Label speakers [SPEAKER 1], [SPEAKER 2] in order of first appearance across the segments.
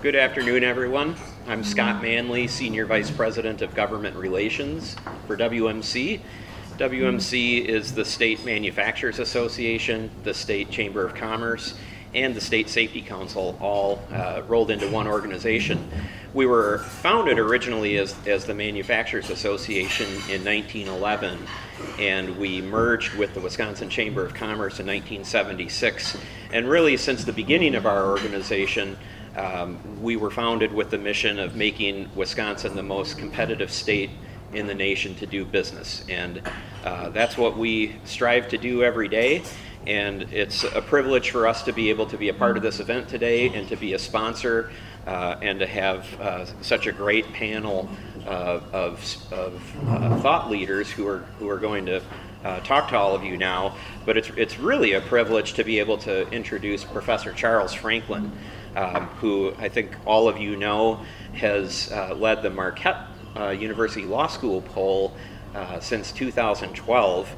[SPEAKER 1] Good afternoon, everyone. I'm Scott Manley, Senior Vice President of Government Relations for WMC. WMC is the State Manufacturers Association, the State Chamber of Commerce, and the State Safety Council, all rolled into one organization. We were founded originally as the Manufacturers Association in 1911, and we merged with the Wisconsin Chamber of Commerce in 1976. And really, since the beginning of our organization, we were founded with the mission of making Wisconsin the most competitive state in the nation to do business. And that's what we strive to do every day. And it's a privilege for us to be able to be a part of this event today and to be a sponsor and to have such a great panel of thought leaders who are going to talk to all of you now. But it's really a privilege to be able to introduce Professor Charles Franklin, who I think all of you know has led the Marquette University Law School poll since 2012.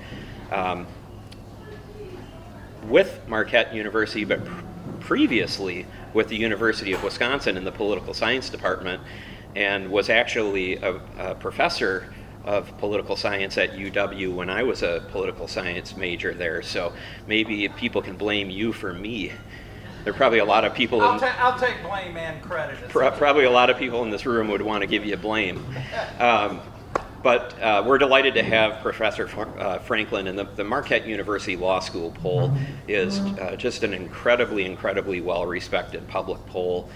[SPEAKER 1] With Marquette University, but previously with the University of Wisconsin in the political science department, and was actually a professor of political science at UW when I was a political science major there. So maybe people can blame you for me. There are probably a lot of people.
[SPEAKER 2] I'll take blame and credit.
[SPEAKER 1] Probably a lot of people in this room would want to give you blame. But we're delighted to have Professor Franklin, and the Marquette University Law School poll is just an incredibly well-respected public poll.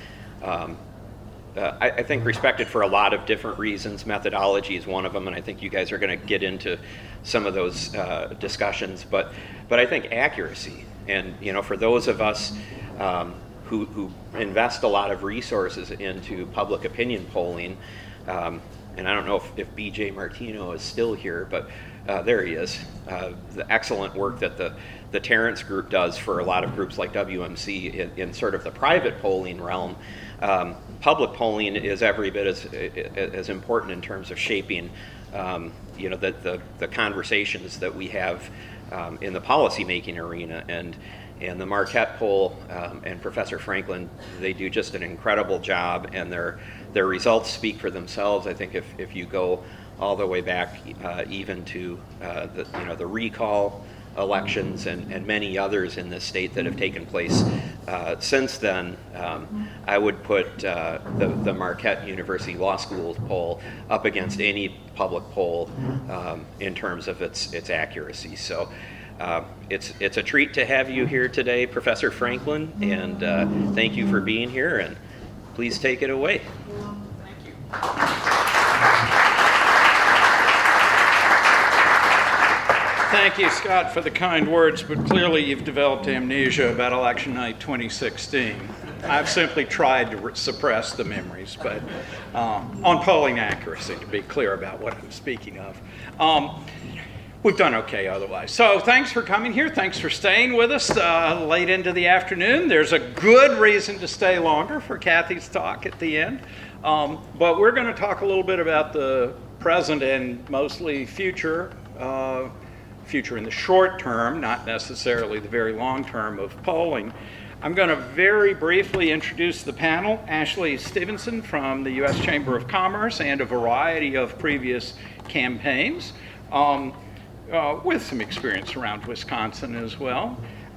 [SPEAKER 1] I think respected for a lot of different reasons. Methodology is one of them, and I think you guys are going to get into some of those discussions. But I think accuracy, and for those of us who invest a lot of resources into public opinion polling. And I don't know if B.J. Martino is still here, but there he is. The excellent work that the Terrence Group does for a lot of groups like WMC in sort of the private polling realm. Public polling is every bit as important in terms of shaping, the conversations that we have in the policymaking arena. And the Marquette poll and Professor Franklin, they do just an incredible job, and their results speak for themselves. I think if you go all the way back even to the recall elections and many others in this state that have taken place since then, I would put the Marquette University Law School poll up against any public poll in terms of its accuracy. So. It's a treat to have you here today, Professor Franklin, and thank you for being here, and please take it away.
[SPEAKER 2] Thank you.
[SPEAKER 3] Thank you, Scott, for the kind words, but clearly you've developed amnesia about election night 2016. I've simply tried to suppress the memories, but on polling accuracy, to be clear about what I'm speaking of. We've done okay otherwise. So thanks for coming here. Thanks for staying with us late into the afternoon. There's a good reason to stay longer for Kathy's talk at the end. But we're going to talk a little bit about the present and mostly future in the short term, not necessarily the very long term of polling. I'm going to very briefly introduce the panel. Ashley Stevenson from the U.S. Chamber of Commerce and a variety of previous campaigns. With some experience around Wisconsin as well.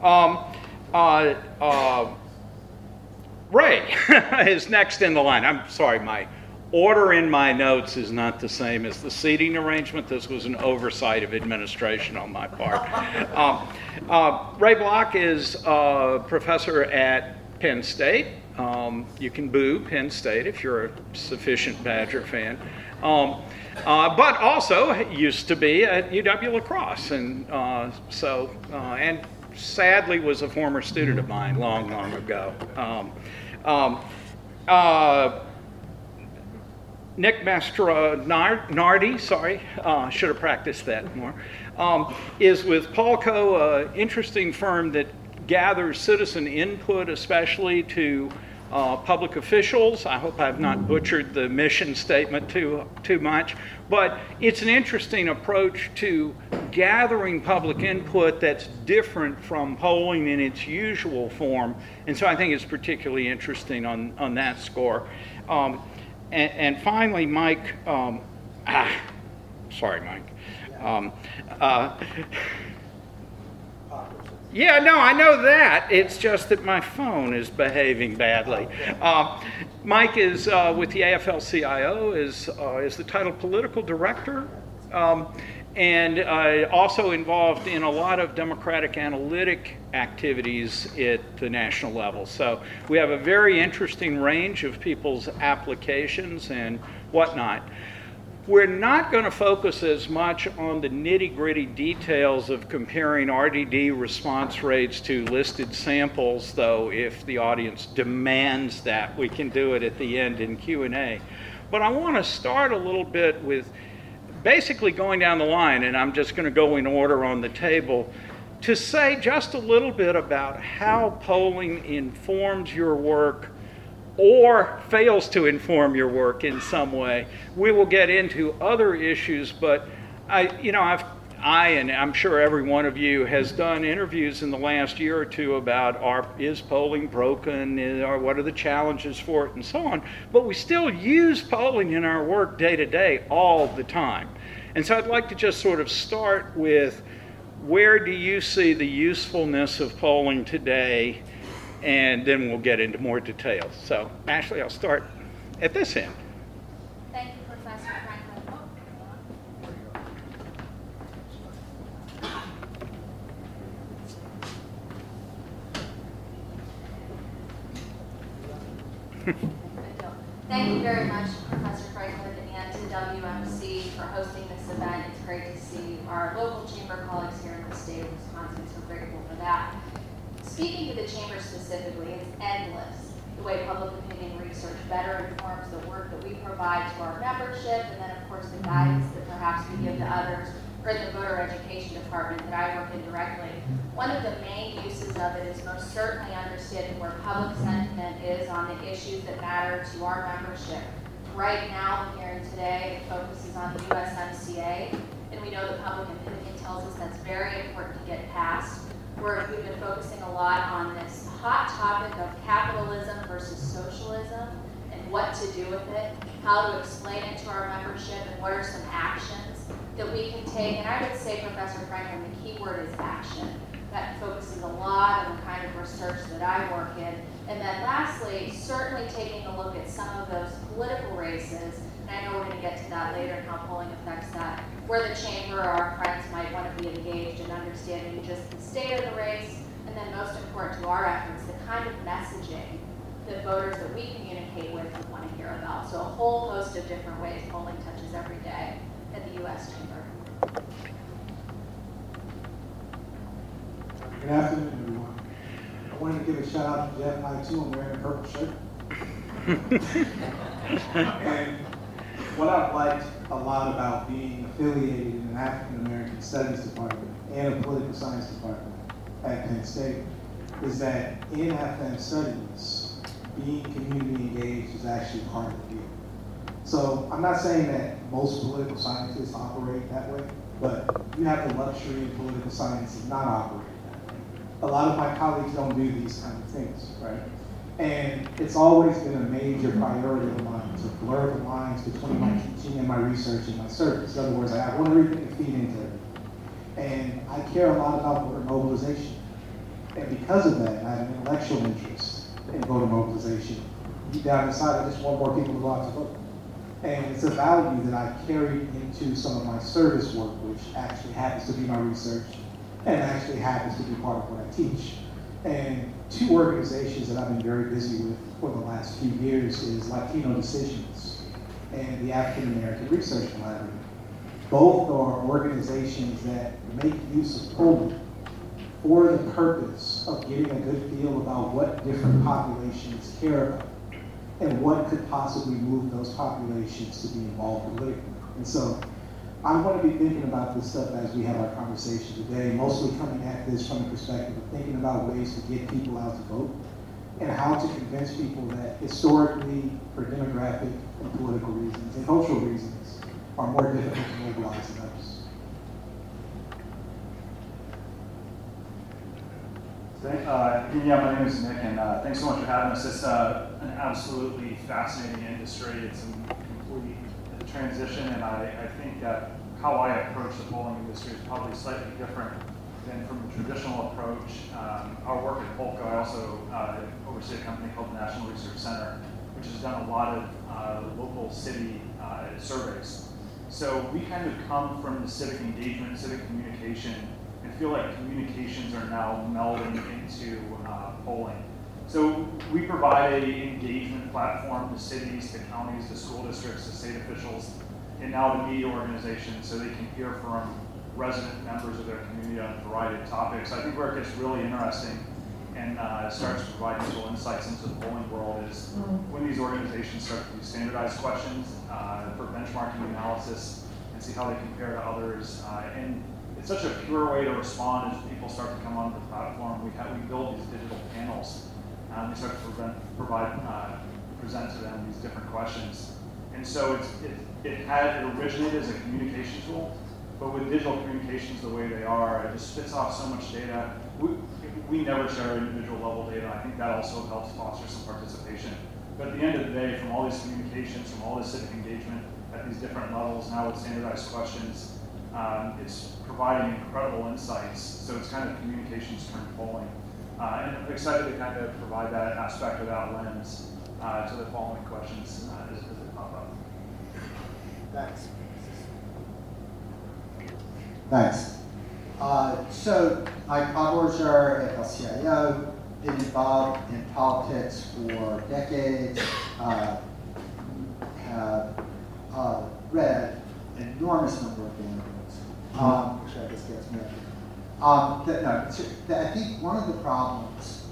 [SPEAKER 3] Ray is next in the line. I'm sorry, my order in my notes is not the same as the seating arrangement. This was an oversight of administration on my part. Ray Block is a professor at Penn State. You can boo Penn State if you're a sufficient Badger fan. But also used to be at UW-La Crosse, and and sadly was a former student of mine long ago. Nick Mastronardi, should have practiced that more, is with Polco, an interesting firm that gathers citizen input, especially to public officials. I hope I've not butchered the mission statement too much, but it's an interesting approach to gathering public input that's different from polling in its usual form, and so I think it's particularly interesting on that score. And finally, Mike, sorry, Mike. Yeah, no, I know that. It's just that my phone is behaving badly. Mike is with the AFL-CIO, is the title political director, and also involved in a lot of democratic analytic activities at the national level. So we have a very interesting range of people's applications and whatnot. We're not going to focus as much on the nitty-gritty details of comparing RDD response rates to listed samples, though if the audience demands that, we can do it at the end in Q&A. But I want to start a little bit with basically going down the line, and I'm just going to go in order on the table, to say just a little bit about how polling informs your work or fails to inform your work in some way. We will get into other issues, but I and I'm sure every one of you has done interviews in the last year or two about is polling broken, or what are the challenges for it, and so on. But we still use polling in our work day to day all the time. And so I'd like to just sort of start with, where do you see the usefulness of polling today? And then we'll get into more details. So, Ashley, I'll start at this end.
[SPEAKER 4] Thank you, Professor Franklin. Thank you very much, Professor Franklin, and to WMC for hosting this event. It's great to see our local chamber colleagues here in the state of Wisconsin, so grateful for that. Speaking to the chamber specifically, it's endless the way public opinion research better informs the work that we provide to our membership, and then of course the guidance that perhaps we give to others, or in the voter education department that I work in directly. One of the main uses of it is most certainly understanding where public sentiment is on the issues that matter to our membership. Right now, the hearing today focuses on the USMCA, and we know that public opinion tells us that's very important to get passed. We've been focusing a lot on this hot topic of capitalism versus socialism and what to do with it, how to explain it to our membership, and what are some actions that we can take. And I would say, Professor Franklin, the key word is action. That focuses a lot on the kind of research that I work in. And then lastly, certainly taking a look at some of those political races, and I know we're going to get to that later and how polling affects that, where the chamber or our friends might want to be engaged in understanding just the state of the race, and then most important to our efforts, the kind of messaging that voters that we communicate with would want to hear about. So a whole host of different ways polling touches every day at the U.S. Chamber.
[SPEAKER 5] Good afternoon, everyone. I wanted to give a shout out to Jeff Knight too. I'm wearing a purple shirt. And what I've liked a lot about being affiliated in an African American Studies department and a political science department at Penn State is that in Afghan Studies, being community engaged is actually part of the deal. So I'm not saying that most political scientists operate that way, but you have the luxury in political science of not operating that way. A lot of my colleagues don't do these kind of things, right? And it's always been a major priority of mine to blur the lines between my teaching and my research and my service. In other words, I have one everything to feed into it. And I care a lot about voter mobilization. And because of that, I have an intellectual interest in voter mobilization. Deep down inside, I just want more people to go out to vote. And it's a value that I carried into some of my service work, which actually happens to be my research and actually happens to be part of what I teach. And two organizations that I've been very busy with for the last few years is Latino Decisions and the African American Research Collaborative. Both are organizations that make use of polling for the purpose of getting a good feel about what different populations care about and what could possibly move those populations to be involved politically. And so I want to be thinking about this stuff as we have our conversation today, mostly coming at this from the perspective of thinking about ways to get people out to vote and how to convince people that historically, for demographic and political reasons and cultural reasons, are more difficult to mobilize than others.
[SPEAKER 6] Yeah, my name is Nick, and thanks so much for having us. It's an absolutely fascinating industry. It's in complete transition, and I think that how I approach the polling industry is probably slightly different than from the traditional approach. Our work at Polka, I also oversee a company called the National Research Center, which has done a lot of local city surveys. So we kind of come from the civic engagement, civic communication, and feel like communications are now melding into polling. So we provide an engagement platform to cities, to counties, to school districts, to state officials, and now to media organizations so they can hear from resident members of their community on a variety of topics. I think where it gets really interesting and starts to provide useful insights into the polling world is when these organizations start to do standardized questions for benchmarking analysis and see how they compare to others. And it's such a pure way to respond as people start to come onto the platform. We build these digital panels. We start to present to them these different questions. And so it originated as a communication tool, but with digital communications the way they are, it just spits off so much data. We never share individual level data. I think that also helps foster some participation. But at the end of the day, from all these communications, from all this civic engagement at these different levels, now with standardized questions, it's providing incredible insights. So it's kind of communications turned polling. And I'm excited to kind of provide that aspect of that lens to the following questions as they pop up.
[SPEAKER 7] Thanks. Thanks. So I'm Bob Orzer at LCIO, been involved in politics for decades, have read an enormous number of damn books, which I guess gets measured. I think one of the problems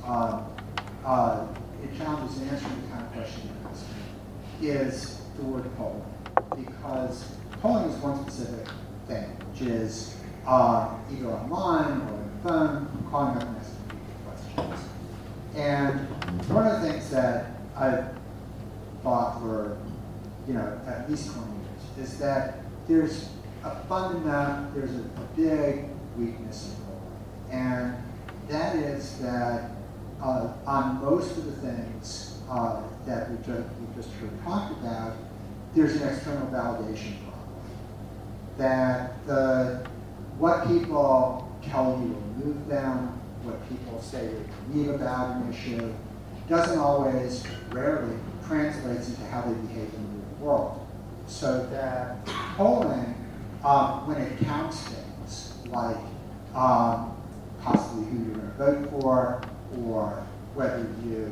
[SPEAKER 7] it challenges answering the kind of question you're asking is the word polling, because polling is one specific thing, which is either online or on the phone, calling up and asking people questions. And one of the things that I've thought for at least 20 years is that there's there's a big weakness in polling, and that is that on most of the things that we just heard talked about, there's an external validation problem. That what people tell you will move them, what people say they believe about an issue, doesn't always, rarely, translates into how they behave in the real world. So that polling, when it counts things like possibly who you're going to vote for, or whether you,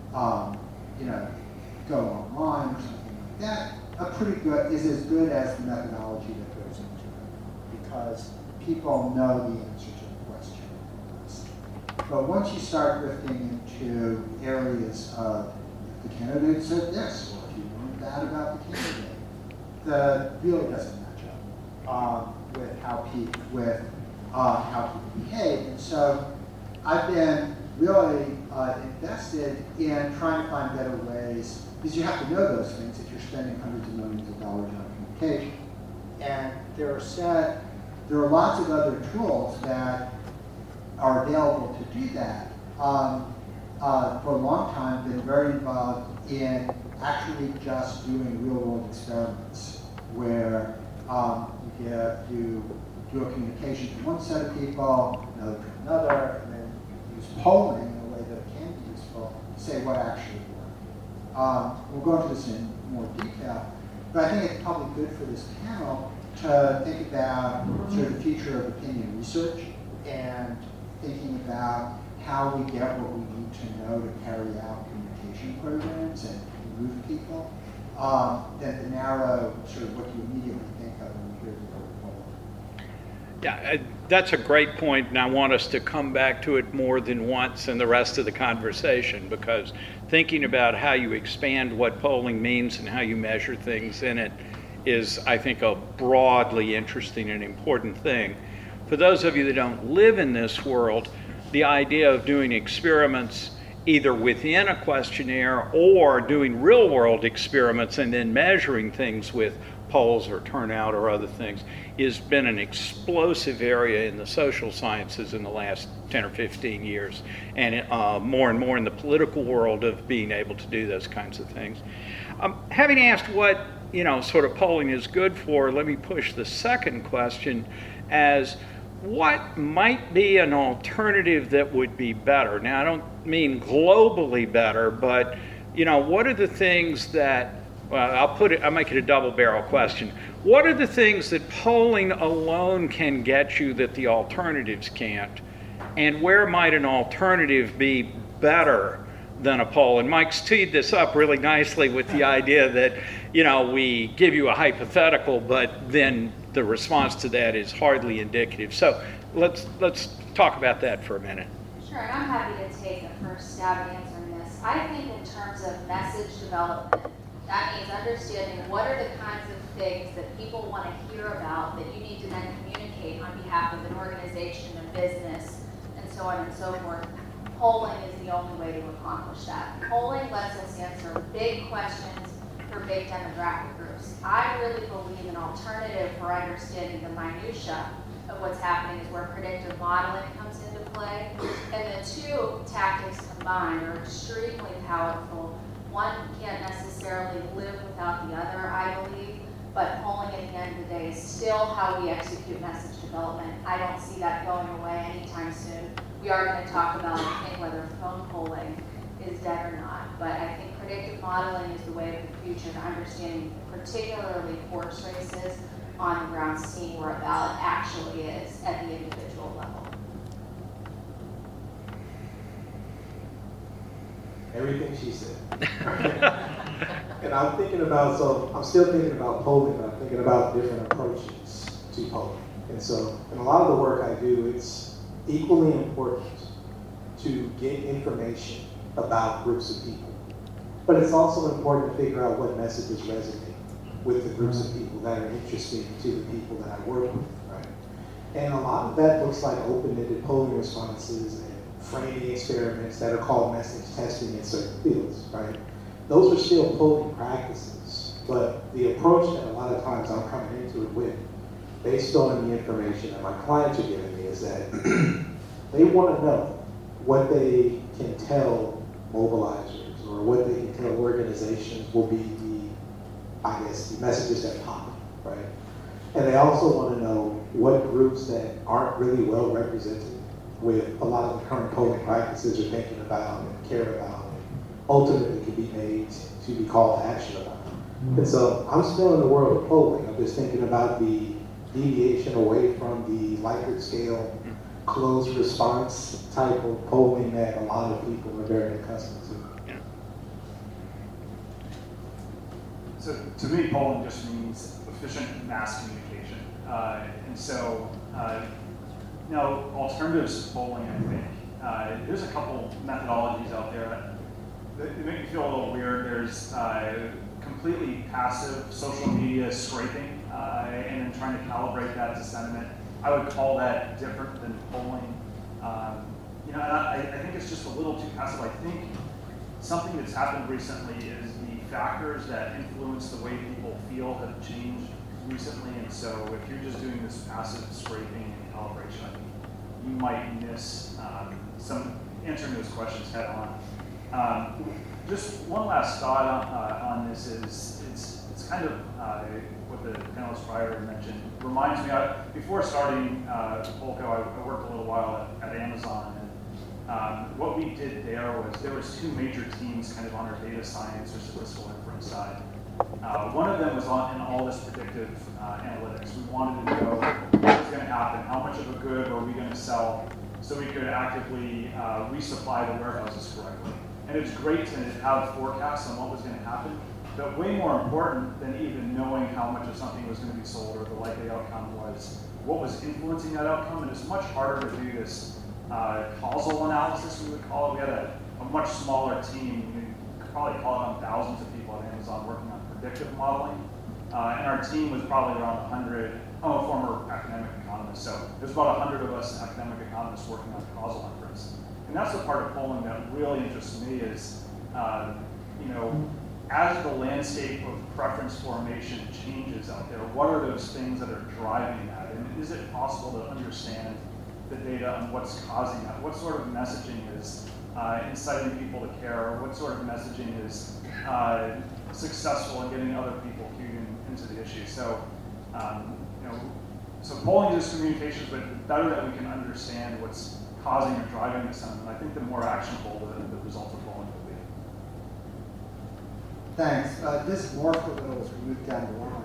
[SPEAKER 7] go online or something like that, is as good as the methodology that goes into it, because people know the answer to the question. But once you start drifting into areas of if the candidate said this, or if you learned that about the candidate, that really doesn't match up with how people behave. And so I've been really invested in trying to find better ways, because you have to know those things if you're spending hundreds of millions of dollars on communication. And there are lots of other tools that are available to do that. For a long time, been very involved in actually just doing real-world experiments where you do a communication to one set of people, another to another, and then use polling in a way that can be useful to say what actually worked. We'll go into this in more detail, but I think it's probably good for this panel to think about sort of the future of opinion research and thinking about how we get what we need to know to carry out communication programs and move people, than the narrow sort of what you immediately think of when you hear the word polling.
[SPEAKER 3] Yeah, that's a great point, and I want us to come back to it more than once in the rest of the conversation, because thinking about how you expand what polling means and how you measure things in it is, I think, a broadly interesting and important thing. For those of you that don't live in this world, the idea of doing experiments either within a questionnaire or doing real world experiments and then measuring things with polls or turnout or other things has been an explosive area in the social sciences in the last 10 or 15 years, and more in the political world of being able to do those kinds of things. Having asked what sort of polling is good for, let me push the second question as what might be an alternative that would be better? Now, I don't mean globally better, but what are the things that I'll make it a double barrel question. What are the things that polling alone can get you that the alternatives can't? And where might an alternative be better than a poll? And Mike's teed this up really nicely with the idea that, we give you a hypothetical, but then the response to that is hardly indicative. So let's talk about that for a minute.
[SPEAKER 4] Sure, and I'm happy to take a first stab at answering this. I think in terms of message development, that means understanding what are the kinds of things that people want to hear about that you need to then communicate on behalf of an organization, a business, and so on and so forth. Polling is the only way to accomplish that. Polling lets us answer big questions for big demographic groups. I really believe an alternative for understanding the minutia of what's happening is where predictive modeling comes into play. And the two tactics combined are extremely powerful. One can't necessarily live without the other, I believe, but polling at the end of the day is still how we execute message development. I don't see that going away anytime soon. We are going to talk about, I think, whether phone polling is dead or not, but I think predictive modeling is the way of the future to understanding particularly horse races on the ground, seeing where a ballot actually is at the individual level.
[SPEAKER 5] Everything she said. And I'm still thinking about polling, but I'm thinking about different approaches to polling. And so, in a lot of the work I do, it's equally important to get information about groups of people. But it's also important to figure out what messages resonate with the groups of people that are interesting to the people that I work with, right? And a lot of that looks like open-ended polling responses and framing experiments that are called message testing in certain fields, right? Those are still polling practices, but the approach that a lot of times I'm coming into it with, based on the information that my clients are giving me, is that they want to know what they can tell mobilizers or what they can tell organizations will be the messages that pop, right? And they also want to know what groups that aren't really well represented with a lot of the current polling practices are thinking about and care about and ultimately can be made to be called to action about. And so I'm still in the world of polling. I'm just thinking about the deviation away from the Likert scale, closed response type of polling that a lot of people are very accustomed to.
[SPEAKER 6] So to me, polling just means efficient mass communication. And so now alternatives to polling, I think, there's a couple methodologies out there that make me feel a little weird. There's completely passive social media scraping and then trying to calibrate that to sentiment. I would call that different than polling. And I think it's just a little too passive. I think something that's happened recently is the factors that influence the way people feel have changed recently. And so if you're just doing this passive scraping and calibration, I think you might miss some answering those questions head on. Just one last thought on this is it's kind of what the panelist prior mentioned. Reminds me, before starting Polko, I worked a little while at Amazon, and what we did there was two major teams kind of on our data science or statistical inference side. One of them was in all this predictive analytics. We wanted to know what was going to happen, how much of a good were we going to sell, so we could actively resupply the warehouses correctly. And it was great to have forecasts on what was going to happen, but way more important than even knowing how much of something was going to be sold or the likely outcome was what was influencing that outcome. And it's much harder to do this causal analysis, we would call it. We had a much smaller team. We could probably call it on thousands of people at Amazon working on predictive modeling. And our team was probably around 100. I'm a former academic economist, so there's about 100 of us academic economists working on causal inference. And And that's the part of polling that really interests me is, as the landscape of preference formation changes out there, what are those things that are driving that? And is it possible to understand the data on what's causing that? What sort of messaging is inciting people to care? Or what sort of messaging is successful in getting other people cued into the issue? So, so polling is communications, but the better that we can understand what's causing or driving the sentiment, I think the more actionable the results of polling will be.
[SPEAKER 7] Thanks. This morphed a little as we moved down the line.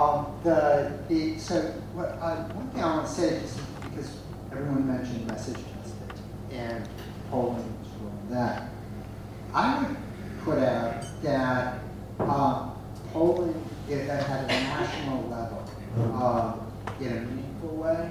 [SPEAKER 7] One thing I want to say, just because everyone mentioned message testing and polling was doing that, I would put out that polling at a national level in a meaningful way.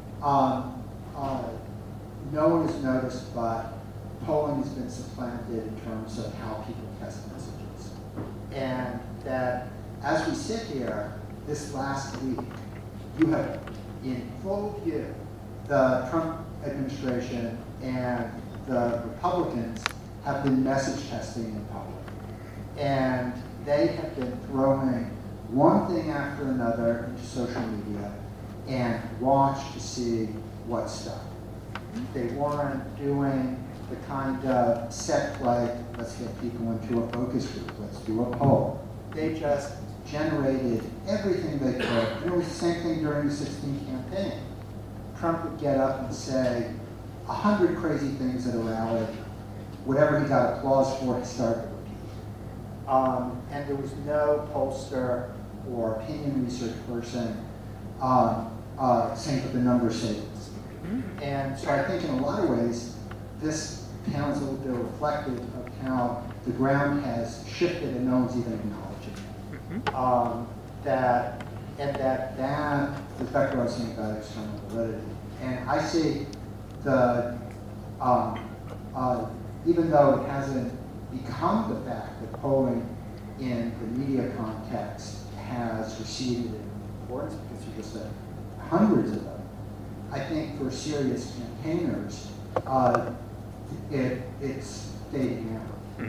[SPEAKER 7] No one has noticed, but polling has been supplanted in terms of how people test messages. And that as we sit here this last week, you have in full view the Trump administration and the Republicans have been message testing in public. And they have been throwing one thing after another into social media and watch to see what stuck. They weren't doing the kind of set play, let's get people into a focus group, let's do a poll. They just generated everything they could. And it was the same thing during the 2016 campaign. Trump would get up and say 100 crazy things at a rally. Whatever he got applause for, he started to repeat. And there was no pollster or opinion research person saying what the numbers say. And so I think in a lot of ways, this panel is a little bit reflective of how the ground has shifted and no one's even acknowledging it. That goes back to what I was saying about external validity. And I see even though it hasn't become the fact that polling in the media context has receded in importance because there's just hundreds of them, I think for serious campaigners, it's fading out.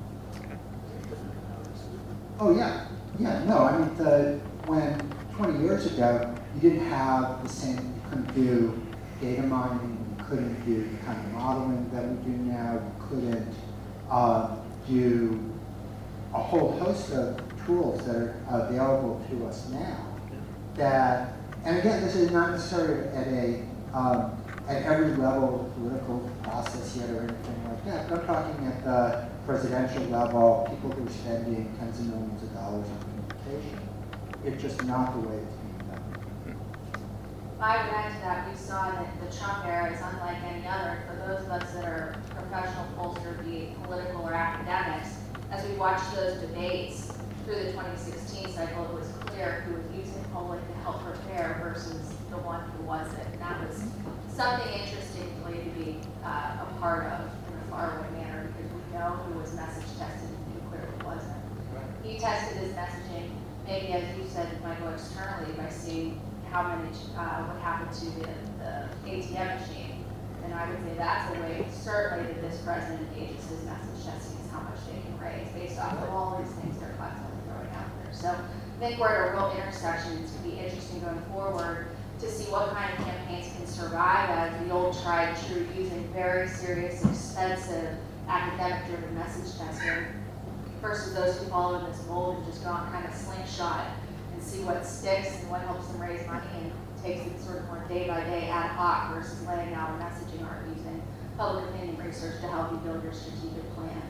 [SPEAKER 7] Oh yeah, no, I mean, when 20 years ago, you didn't have the same, you couldn't do data mining, you couldn't do the kind of modeling that we do now, you couldn't do a whole host of tools that are available to us now. That, and again, this is not necessarily at every level of the political process yet or anything like that. But I'm talking at the presidential level, people who are spending tens of millions of dollars on communication. It's just not the way it's being done.
[SPEAKER 4] I would add to that, we saw that the Trump era is unlike any other. For those of us that are professional pollsters, be it political or academics, as we watched those debates through the 2016 cycle, it was clear who was using polling to help prepare versus the one who wasn't. And that was something interestingly to be a part of in a faraway manner because we know who was message tested and who clearly wasn't. He tested his messaging, maybe as you said, Michael, externally by seeing how many, what happened to the ATM machine. And I would say that's a way, certainly, that this president engages his message testing is how much they can raise based off of all these things they're constantly throwing out there. So I think we're at a real intersection. It's going to be interesting going forward to see what kind of campaigns can survive as the old tried true using very serious, expensive, academic-driven message testing versus those who follow this mold and just gone kind of slingshot and see what sticks and what helps them raise money and takes it sort of more day-by-day ad hoc versus laying out a messaging art using public opinion research to help you build your strategic plan.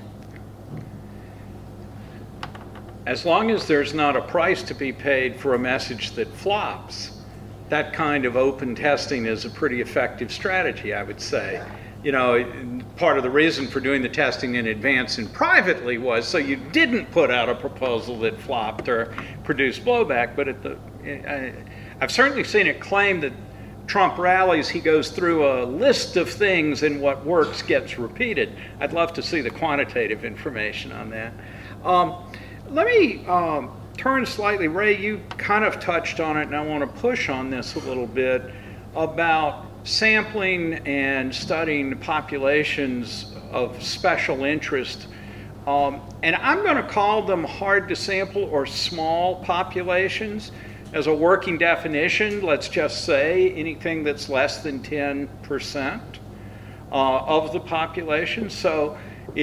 [SPEAKER 3] As long as there's not a price to be paid for a message that flops, that kind of open testing is a pretty effective strategy, I would say. You know, part of the reason for doing the testing in advance and privately was so you didn't put out a proposal that flopped or produced blowback. But I've certainly seen it claimed that Trump rallies, he goes through a list of things and what works gets repeated. I'd love to see the quantitative information on that. Let me turn slightly. Ray, you kind of touched on it, and I want to push on this a little bit about sampling and studying populations of special interest, and I'm going to call them hard to sample or small populations. As a working definition, let's just say anything that's less than 10% of the population. So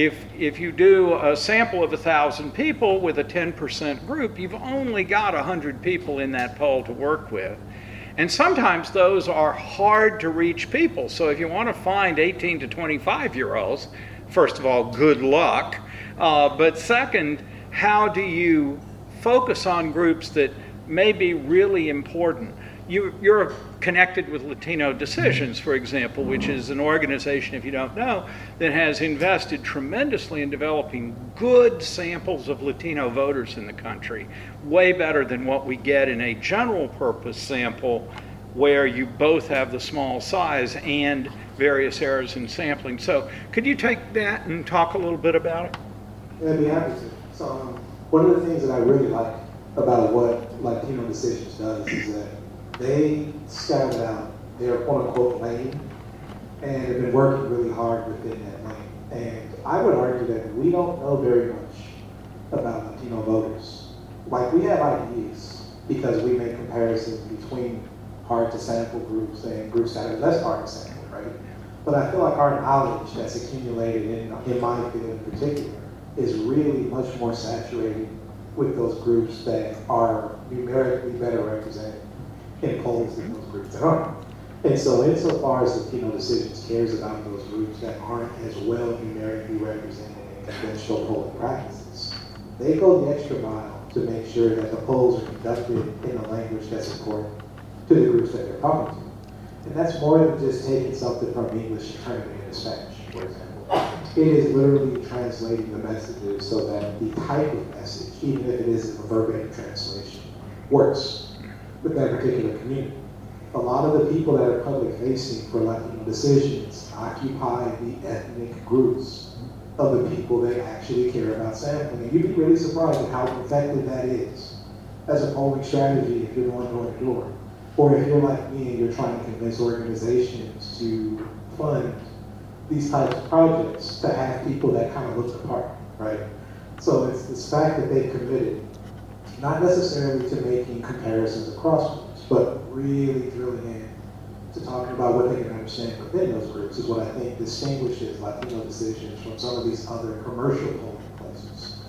[SPEAKER 3] if you do a sample of 1,000 people with a 10% group, you've only got 100 people in that poll to work with. And sometimes those are hard to reach people. So if you want to find 18 to 25-year-olds, first of all, good luck. But second, how do you focus on groups that may be really important? You're connected with Latino Decisions, for example, which is an organization, if you don't know, that has invested tremendously in developing good samples of Latino voters in the country, way better than what we get in a general purpose sample where you both have the small size and various errors in sampling. So could you take that and talk a little bit about it?
[SPEAKER 5] Yeah, I'd be happy to. So one of the things that I really like about what Latino Decisions does is that they scouted out their quote-unquote lane and have been working really hard within that lane. And I would argue that we don't know very much about Latino voters. Like, we have ideas because we make comparisons between hard to sample groups and groups that are less hard to sample, right? But I feel like our knowledge that's accumulated in my field in particular is really much more saturated with those groups that are numerically better represented in polls than those groups that aren't. And so insofar as Latino Decisions cares about those groups that aren't as well numerically represented in conventional polling practices, they go the extra mile to make sure that the polls are conducted in a language that's important to the groups that they're talking to. And that's more than just taking something from English and turning it into Spanish, for example. It is literally translating the messages so that the type of message, even if it isn't a verbatim translation, works with that particular community. A lot of the people that are public facing for Latino Decisions occupy the ethnic groups of the people that actually care about sampling. And you'd be really surprised at how effective that is as a polling strategy if you're going door to door. Or if you're like me and you're trying to convince organizations to fund these types of projects to have people that kind of look the part, right? So it's this fact that they've committed, not necessarily to making comparisons across groups, but really drilling in to talking about what they can understand within those groups is what I think distinguishes Latino Decisions from some of these other commercial polling places.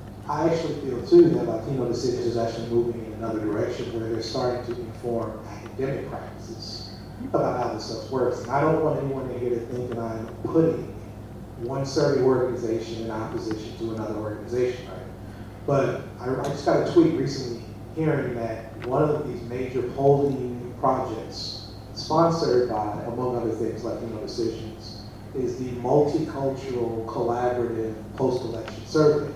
[SPEAKER 5] I actually feel too that Latino Decisions is actually moving in another direction where they're starting to inform academic practices about how this stuff works. And I don't want anyone to hear to think that I'm putting one survey organization in opposition to another organization, right? But I just got a tweet recently hearing that one of these major polling projects sponsored by, among other things, Latino Decisions, is the Multicultural Collaborative Post-Election Survey.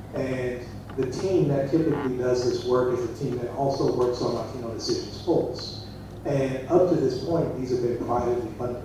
[SPEAKER 5] And the team that typically does this work is the team that also works on Latino Decisions polls. And up to this point, these have been privately funded.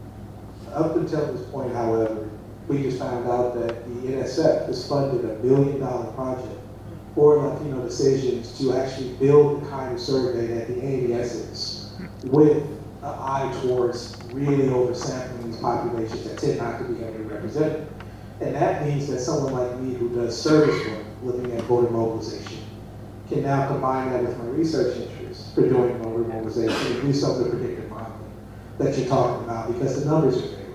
[SPEAKER 5] Up until this point, however, we just found out that the NSF has funded $1 billion project for Latino Decisions to actually build the kind of survey that the ADS is, with an eye towards really oversampling these populations that tend not to be heavily represented. And that means that someone like me who does service work, looking at voter mobilization, can now combine that with my research interests for doing voter mobilization and do some of the predictive modeling that you're talking about because the numbers are favorable.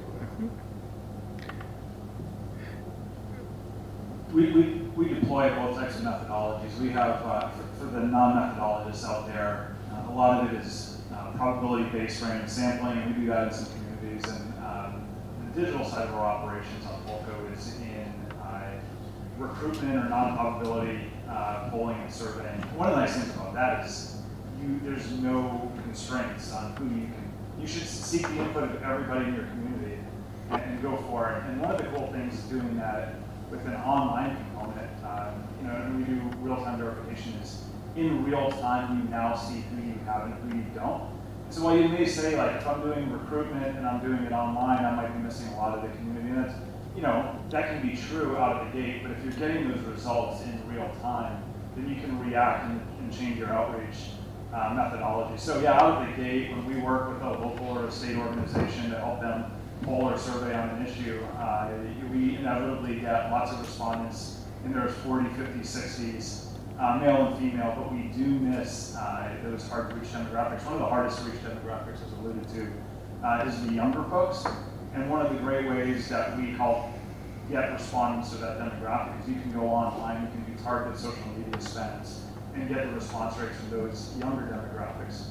[SPEAKER 6] We deploy both types of methodologies. We have, for the non-methodologists out there, a lot of it is probability-based random sampling. We do that in some communities. And the digital side of our operations on Polko is in recruitment or non-probability polling and surveying. One of the nice things about that is there's no constraints on who you can. You should seek the input of everybody in your community and go for it. And one of the cool things is doing that with an online component. And we do real-time verification is in real time you now see who you have and who you don't. So while you may say, like, if I'm doing recruitment and I'm doing it online, I might be missing a lot of the community. And that's, that can be true out of the gate, but if you're getting those results in real time, then you can react and change your outreach methodology. So yeah, out of the gate, when we work with a local or a state organization to help them poll or survey on an issue, we inevitably get lots of respondents in their 40, 50, 60s, male and female, but we do miss those hard to reach demographics. One of the hardest to reach demographics, as alluded to, is the younger folks. And one of the great ways that we help get respondents to that demographic is you can go online, you can do targeted social media spends, and get the response rates from those younger demographics.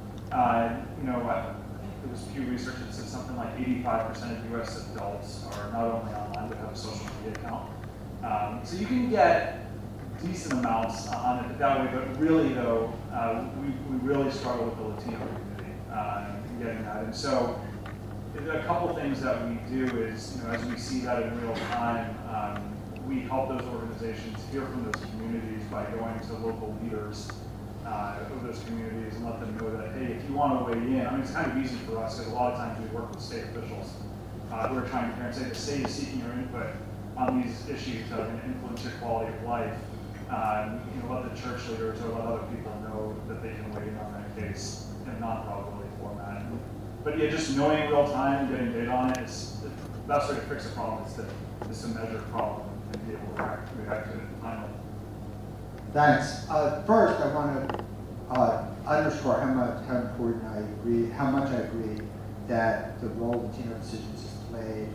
[SPEAKER 6] There was Pew Research that said something like 85% of U.S. adults are not only online but have a social media account. So you can get decent amounts on it that way, but really though, we really struggle with the Latino community in getting that. And so a couple things that we do is, as we see that in real time, we help those organizations hear from those communities by going to local leaders of those communities and let them know that, hey, if you want to weigh in, I mean, it's kind of easy for us because a lot of times we work with state officials who are trying to hear and say the state is seeking your input on these issues that are going to influence your quality of life. Let the church leaders or let other people know that they can weigh in on that case in a non-probability format. But yeah, just knowing real time, getting data on it, is the best way to fix a problem is to measure a problem and be able to react to it finally.
[SPEAKER 7] Thanks. First, I want to underscore how important I agree, how much I agree that the role Latino decisions has played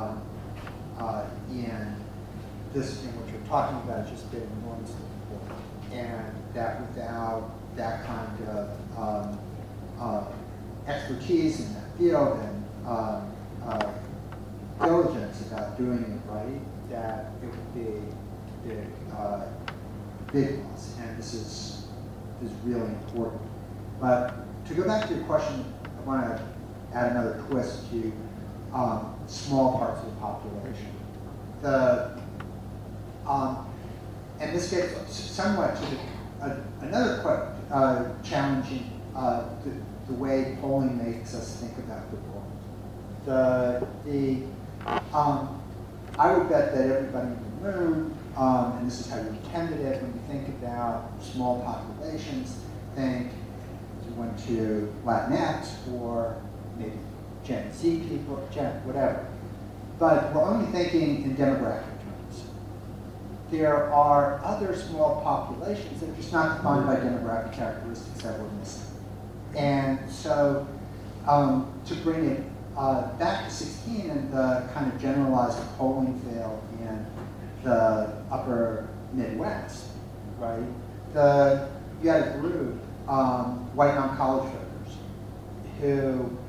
[SPEAKER 7] in this, in what you're talking about, has just been enormously important, and that without that kind of expertise in that field and diligence about doing it right, that it would be big loss, and this is really important. But to go back to your question, I want to add another twist to small parts of the population. And this gets somewhat to another quite challenging the way polling makes us think about the world. I would bet that everybody in the room, and this is how you intended it, when you think about small populations, think you went to Latinx or maybe Gen Z people, whatever. But we're only thinking in demographic terms. There are other small populations that are just not defined by demographic characteristics that we're missing. And so to bring it back to 16 and the kind of generalized polling fail in the upper Midwest, right? You had a group, white non-college voters, who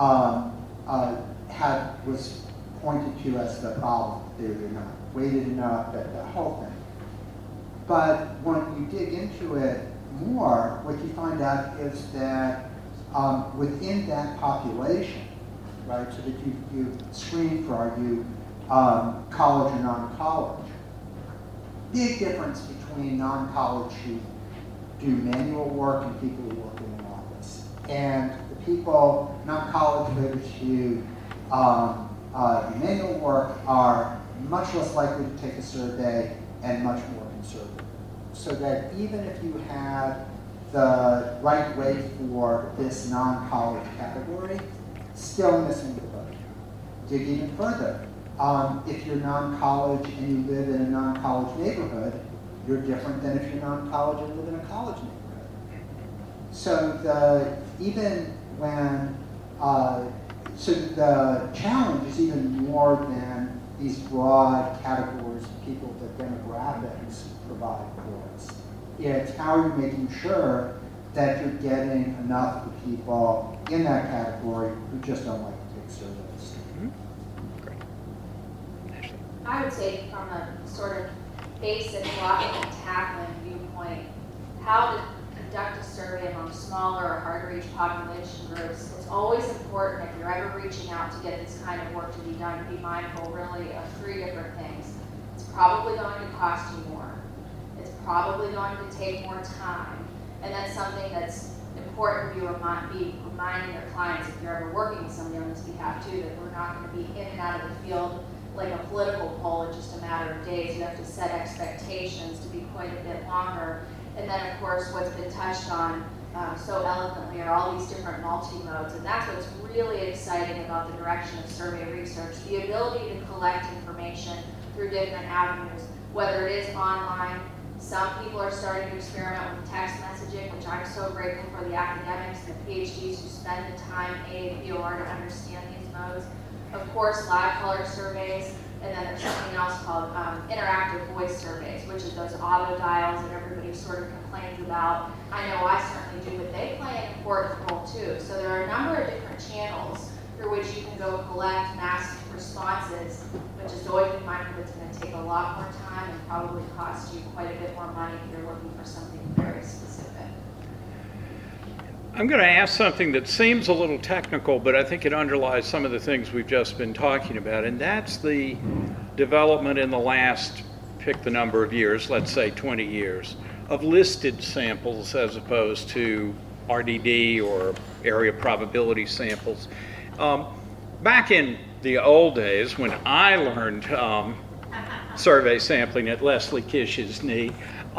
[SPEAKER 7] was pointed to as the problem. They were not weighted enough, that whole thing. But when you dig into it more, what you find out is that within that population, right, so that you screen for, are you college or non-college, big difference between non-college who do manual work and people who work in an office. And the people, non-college voters who do manual work are much less likely to take a survey and much more conservative. So that even if you had the right weight for this non-college category, still missing the boat. Dig even further. If you're non-college and you live in a non-college neighborhood, you're different than if you're non-college and live in a college neighborhood. So so the challenge is even more than these broad categories of people that demographics provide for us. It's how you're making sure that you're getting enough of the people in that category who just don't like to take surveys.
[SPEAKER 1] Great. Ashley.
[SPEAKER 4] I would say from a sort of basic blocking and tackling viewpoint, how to conduct a survey among smaller or hard-to-reach population groups. It's always important if you're ever reaching out to get this kind of work to be done, to be mindful really of three different things. It's probably going to cost you more. It's probably going to take more time. And that's something that's important for you to be reminding your clients, if you're ever working with somebody on this behalf too, that we're not going to be in and out of the field like a political poll in just a matter of days. You have to set expectations to be quite a bit longer. And then, of course, what's been touched on so eloquently, are all these different multi-modes, and that's what's really exciting about the direction of survey research, the ability to collect information through different avenues, whether it is online. Some people are starting to experiment with text messaging, which I'm so grateful for the academics, the PhDs who spend the time AAPOR to understand these modes. Of course, live caller surveys, and then there's something else called interactive voice surveys, which is those auto dials that everybody sort of complains about. I know I certainly do, but they play an important role too. So there are a number of different channels through which you can go collect mass responses, but just always be mindful it's going to take a lot more time and probably cost you quite a bit more money if you're looking for something very specific.
[SPEAKER 3] I'm going to ask something that seems a little technical, but I think it underlies some of the things we've just been talking about, and that's the development in the last, pick the number of years, let's say 20 years, of listed samples as opposed to RDD or area probability samples. Back in the old days, when I learned survey sampling at Leslie Kish's knee,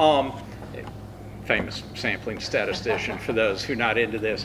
[SPEAKER 3] famous sampling statistician for those who are not into this,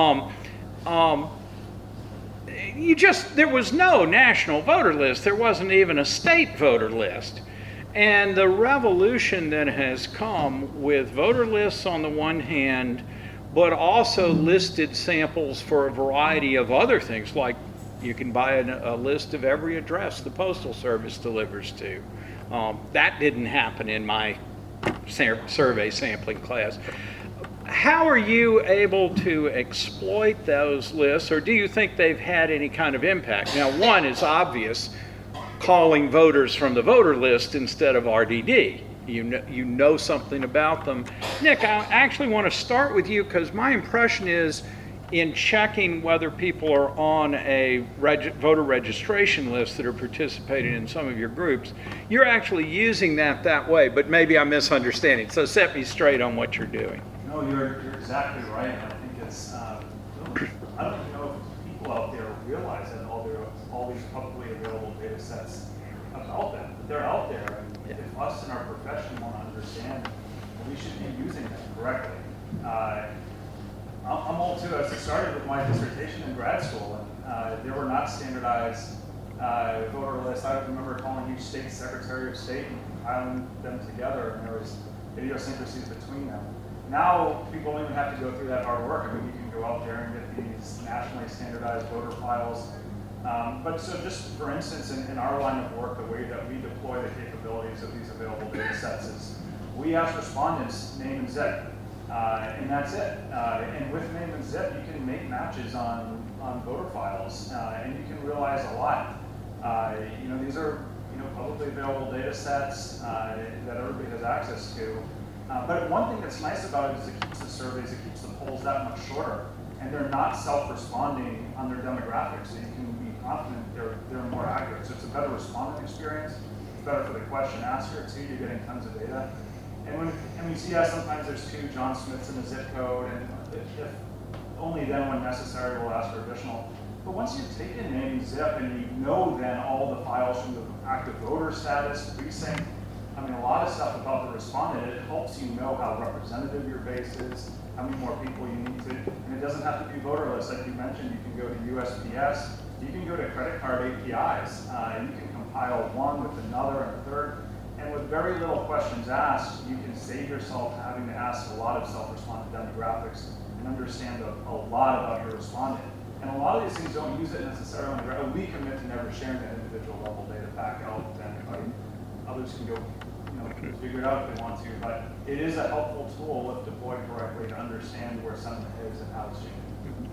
[SPEAKER 3] there was no national voter list. There wasn't even a state voter list. And the revolution that has come with voter lists on the one hand, but also listed samples for a variety of other things, like you can buy a list of every address the Postal Service delivers to. That didn't happen in my survey sampling class. How are you able to exploit those lists, or do you think they've had any kind of impact? Now, one is obvious, calling voters from the voter list instead of RDD. You know something about them. Nick, I actually want to start with you because my impression is in checking whether people are on a voter registration list that are participating in some of your groups, you're actually using that way, but maybe I'm misunderstanding. So set me straight on what you're doing.
[SPEAKER 6] No, you're exactly right. I think it's, I don't even know if people out there realize that all these publicly available data sets about them, but they're out there. And if us in our profession want to understand, we should be using them correctly. I'm old too. I started with my dissertation in grad school, and there were not standardized voter lists. I remember calling each state secretary of state and compiling them together, and there was idiosyncrasies between them. Now people don't even have to go through that hard work. I mean, you can go out there and get these nationally standardized voter files. But so just for instance, in our line of work, the way that we deploy the capabilities of these available data sets is we ask respondents name and zip. And that's it. And with name and zip, you can make matches on voter files, and you can realize a lot. These are publicly available data sets that everybody has access to. But one thing that's nice about it is it keeps the surveys, it keeps the polls that much shorter, and they're not self-responding on their demographics, so you can be confident they're more accurate. So it's a better respondent experience. It's better for the question asker too. You're getting tons of data. And we see that sometimes there's two John Smiths in a zip code, and if only then when necessary we'll ask for additional. But once you've taken name and zip and you know then all the files from the active voter status, precinct, I mean a lot of stuff about the respondent, it helps you know how representative your base is, how many more people you need to, and it doesn't have to be voter lists. Like you mentioned, you can go to USPS, you can go to credit card APIs, and you can compile one with another and a third. And with very little questions asked, you can save yourself having to ask a lot of self-respondent demographics and understand a lot about your respondent. And a lot of these things don't use it necessarily. We commit to never sharing that individual level data back out with anybody. Others can go, figure it out if they want to. But it is a helpful tool if deployed correctly to understand where something is and how it's changing.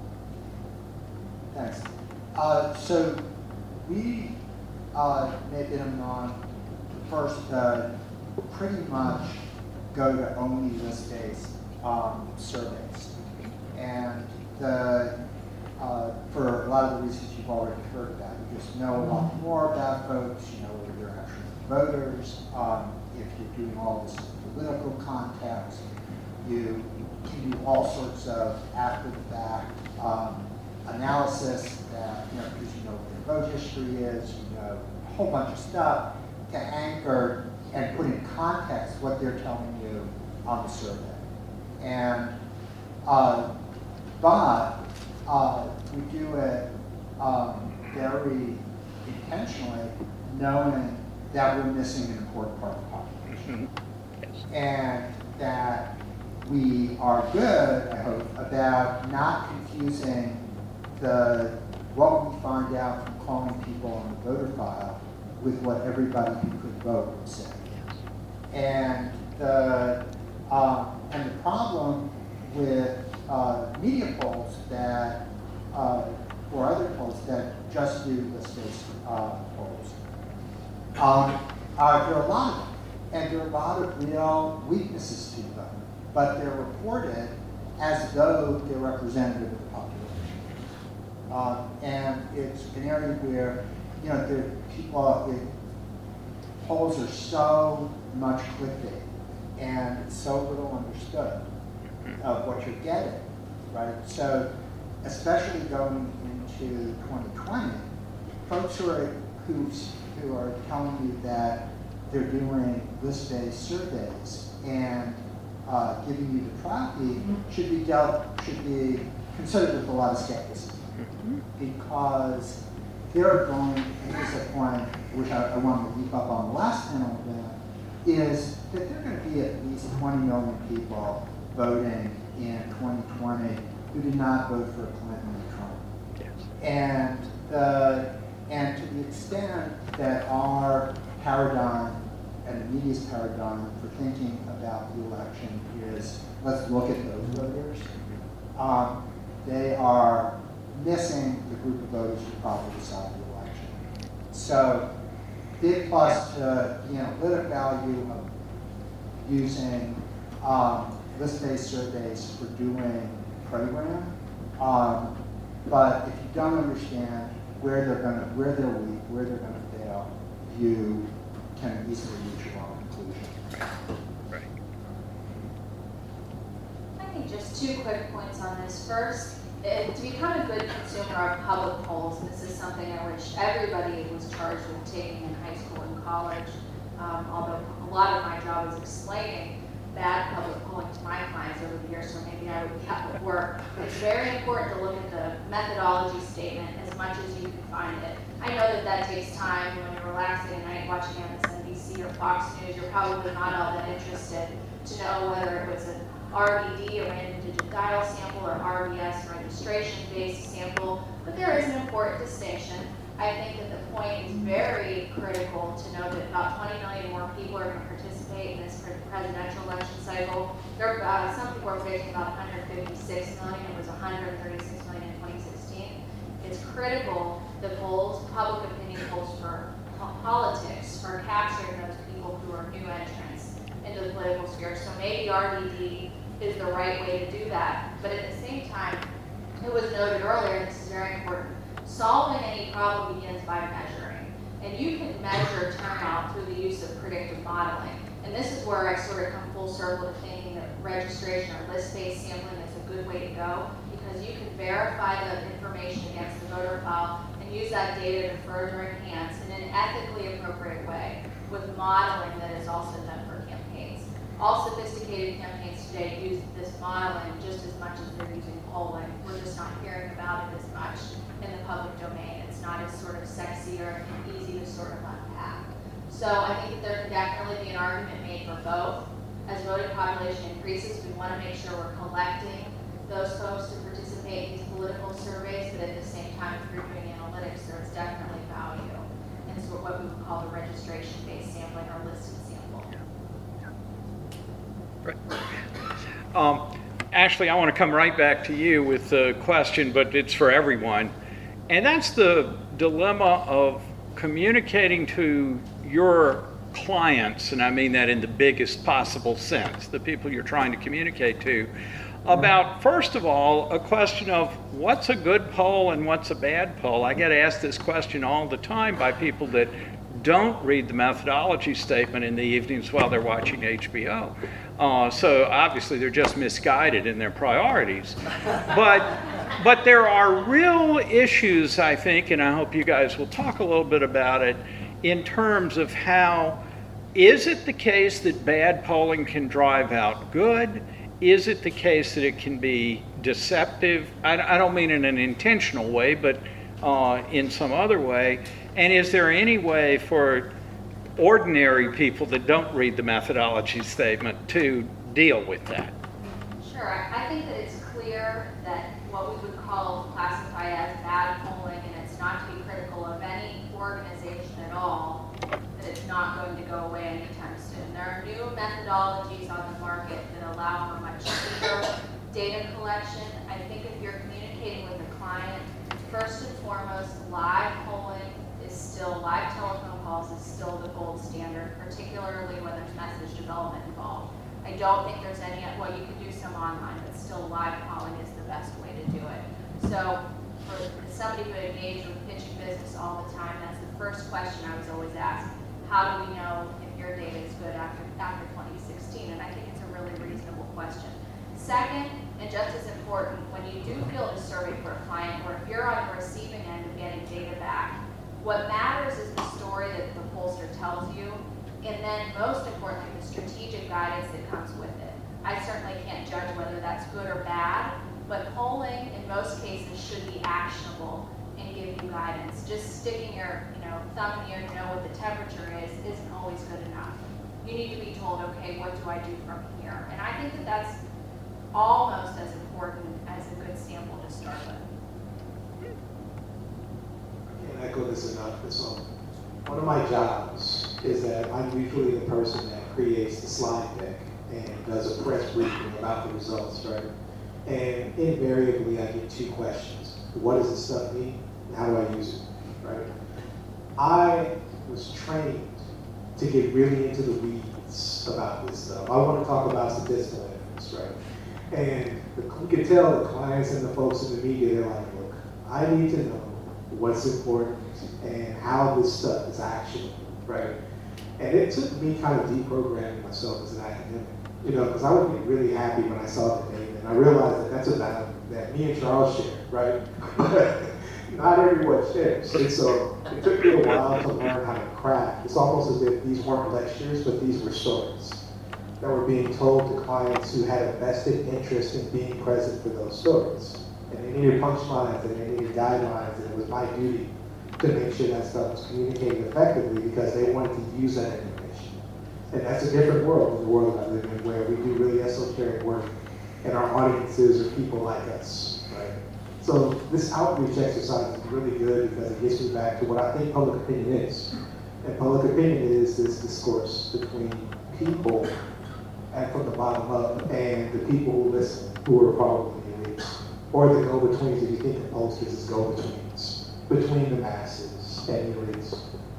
[SPEAKER 7] Thanks. So we made them on first pretty much go to only list-based surveys. And for a lot of the reasons you've already heard about, you just know a lot more about folks, you know whether they're actually voters. If you're doing all this in political context, you can do all sorts of after-the-fact analysis that, because you know what their vote history is, you know a whole bunch of stuff to anchor and put in context what they're telling you on the survey. And But we do it very intentionally, knowing that we're missing an important part of the population. And that we are good, I hope, about not confusing what we find out from calling people on the voter file with what everybody who could vote would say. And the problem with media polls that, or other polls that just do list-based polls, there are a lot of them, and there are a lot of real weaknesses to them, but they're reported as though they're representative of the population. And it's an area where, polls are so much clickbait and so little understood of what you're getting, right? So, especially going into 2020, folks who are telling you that they're doing list-based surveys and giving you the trial feed should be considered with a lot of skepticism, because they're going, and here's a point which I want to leap up on the last panel about, is that there are going to be at least 20 million people voting in 2020 who did not vote for Clinton or Trump. Yes. And to the extent that our paradigm and the media's paradigm for thinking about the election is, let's look at those voters, they are missing the group of voters who probably decide the election. So, big plus to the analytic value of using list-based surveys for doing program. But if you don't understand where they're weak, where they're going to fail, you can easily reach your own conclusion.
[SPEAKER 3] Right.
[SPEAKER 4] I think just 2 quick points on this. First, to become a good consumer of public polls, this is something I wish everybody was charged with taking in high school and college, although a lot of my job is explaining bad public polling to my clients over the years, so maybe I would be out of work. It's very important to look at the methodology statement as much as you can find it. I know that takes time when you're relaxing at night watching MSNBC or Fox News. You're probably not all that interested to know whether it was an RDD, a random digit dial sample, or RBS, registration-based sample, but there is an important distinction. I think that the point is very critical to know that about 20 million more people are going to participate in this presidential election cycle. Some people are predicting about 156 million. It was 136 million in 2016. It's critical that polls, public opinion polls for politics, are capturing those people who are new entrants into the political sphere. So maybe RDD is the right way to do that. But at the same time, it was noted earlier, and this is very important, solving any problem begins by measuring. And you can measure turnout through the use of predictive modeling. And this is where I sort of come full circle to thinking that registration or list-based sampling is a good way to go, because you can verify the information against the voter file and use that data to further enhance in an ethically appropriate way with modeling that is also done for campaigns. All sophisticated campaigns today use this modeling just as much as they're using polling. We're just not hearing about it as much in the public domain. It's not as sort of sexy or easy to sort of unpack. So I think that there can definitely be an argument made for both. As voting population increases, we want to make sure we're collecting those folks to participate in these political surveys, but at the same time, if you're doing analytics, there is definitely value in sort of what we would call the registration-based sampling or listed sample.
[SPEAKER 3] Right. Ashley, I want to come right back to you with a question, but it's for everyone. And that's the dilemma of communicating to your clients, and I mean that in the biggest possible sense, the people you're trying to communicate to, about, first of all, a question of what's a good poll and what's a bad poll. I get asked this question all the time by people that don't read the methodology statement in the evenings while they're watching HBO. So obviously they're just misguided in their priorities. But there are real issues, I think, and I hope you guys will talk a little bit about it, in terms of how, is it the case that bad polling can drive out good? is it the case that it can be deceptive? I don't mean in an intentional way, but in some other way. And is there any way for ordinary people that don't read the methodology statement to deal with that?
[SPEAKER 4] Sure, I think that it's clear that what we would classify as bad polling, and it's not to be critical of any organization at all, that it's not going to go away anytime soon. There are new methodologies on the market that allow for much cheaper data collection. I think if you're communicating with a client, first and foremost, live polling is still, live telephone calls is still the gold standard, particularly when there's message development involved. I don't think there's any, well, you can do some online, but still live calling is the best way to do it. So for somebody who engaged with pitching business all the time, that's the first question I was always asked. How do we know if your data is good after 2016? And I think it's a really reasonable question. Second, and just as important, when you do field a survey for a client, or if you're on the receiving end of getting data back, what matters is the story that the pollster tells you, and then most importantly, the strategic guidance that comes with it. I certainly can't judge whether that's good or bad, but polling in most cases should be actionable and give you guidance. Just sticking your thumb in the air to know what the temperature is isn't always good enough. You need to be told, okay, what do I do from here? And I think that that's almost as important as a good sample to start with.
[SPEAKER 5] I can't echo this enough. So one of my jobs is that I'm usually the person that creates the slide deck and does a press briefing about the results, right? And invariably I get two questions. What does this stuff mean? And how do I use it, right? I was trained to get really into the weeds about this stuff. I want to talk about statistical evidence, right? And you can tell the clients and the folks in the media, they're like, look, I need to know what's important and how this stuff is actionable, right? And it took me kind of deprogramming myself as an academic, because I would get really happy when I saw the data, and I realized that that's a value that me and Charles share, right? But not everyone shares. And so it took me a while to learn how to craft. It's almost as if these weren't lectures, but these were stories that were being told to clients who had a vested interest in being present for those stories. And they needed punchlines and they needed guidelines, and it was my duty to make sure that stuff was communicated effectively because they wanted to use that information. And that's a different world than the world I live in, where we do really esoteric work and our audiences are people like us, right? So this outreach exercise is really good because it gets me back to what I think public opinion is. And public opinion is this discourse between people and from the bottom up and the people who listen, who are probably the elites, or the go-betweens if you think of pollsters as go-betweens, between the masses and the elites.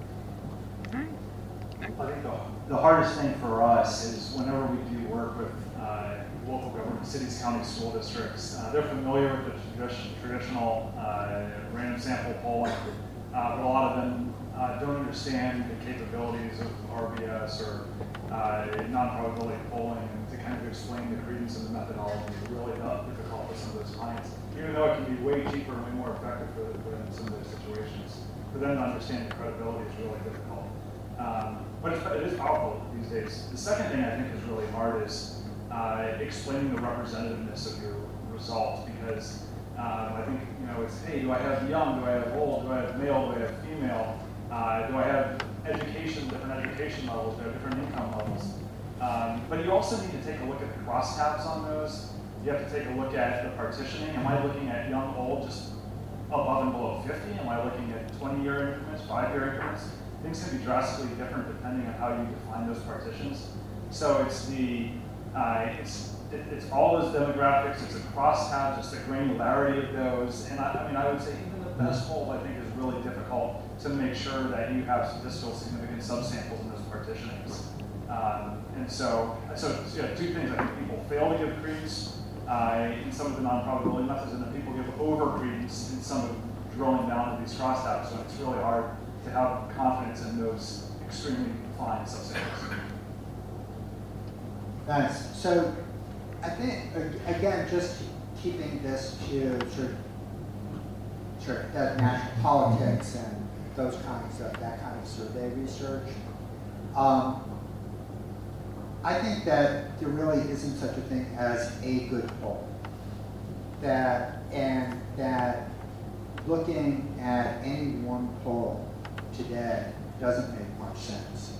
[SPEAKER 6] I think the hardest thing for us is whenever we do work with local government, cities, counties, school districts, they're familiar with the traditional random sample polling, but a lot of them don't understand the capabilities of RBS or non-probability polling, and to kind of explain the credence of the methodology is really difficult for some of those clients, even though it can be way cheaper and way more effective for in some of those situations. For them to understand the credibility is really difficult. But it is powerful these days. The second thing I think is really hard is explaining the representativeness of your results, because I think, it's, hey, do I have young, do I have old, do I have male, do I have female, do I have different education levels, do I have different income levels? But you also need to take a look at the crosstabs on those. You have to take a look at the partitioning. Am I looking at young, old, just above and below 50? Am I looking at 20-year increments, 5-year increments? Things can be drastically different depending on how you define those partitions. So it's it's all those demographics, it's the crosstabs, it's the granularity of those. And I would say even the best poll, I think, is really difficult to make sure that you have statistical significant subsamples in those partitionings. And so two things. I think people fail to give credence in some of the non-probability methods, and then people give over-credence in some of drilling down to these crosstabs. So it's really hard to have confidence in those extremely fine subsamples.
[SPEAKER 7] Nice. So I think, again, just keeping this to national politics and those kinds of, that kind of survey research. I think that there really isn't such a thing as a good poll. That looking at any one poll today doesn't make much sense.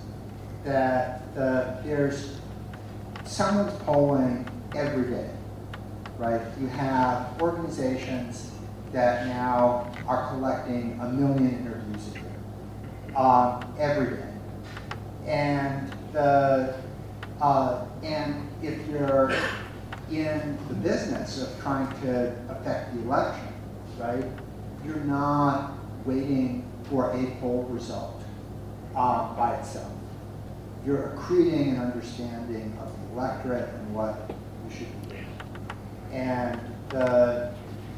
[SPEAKER 7] There's someone's polling every day, right? You have organizations that now are collecting 1 million interviews a year, every day. And if you're in the business of trying to affect the election, right, you're not waiting for a poll result by itself. You're accreting an understanding of the electorate and what you should be doing. And that,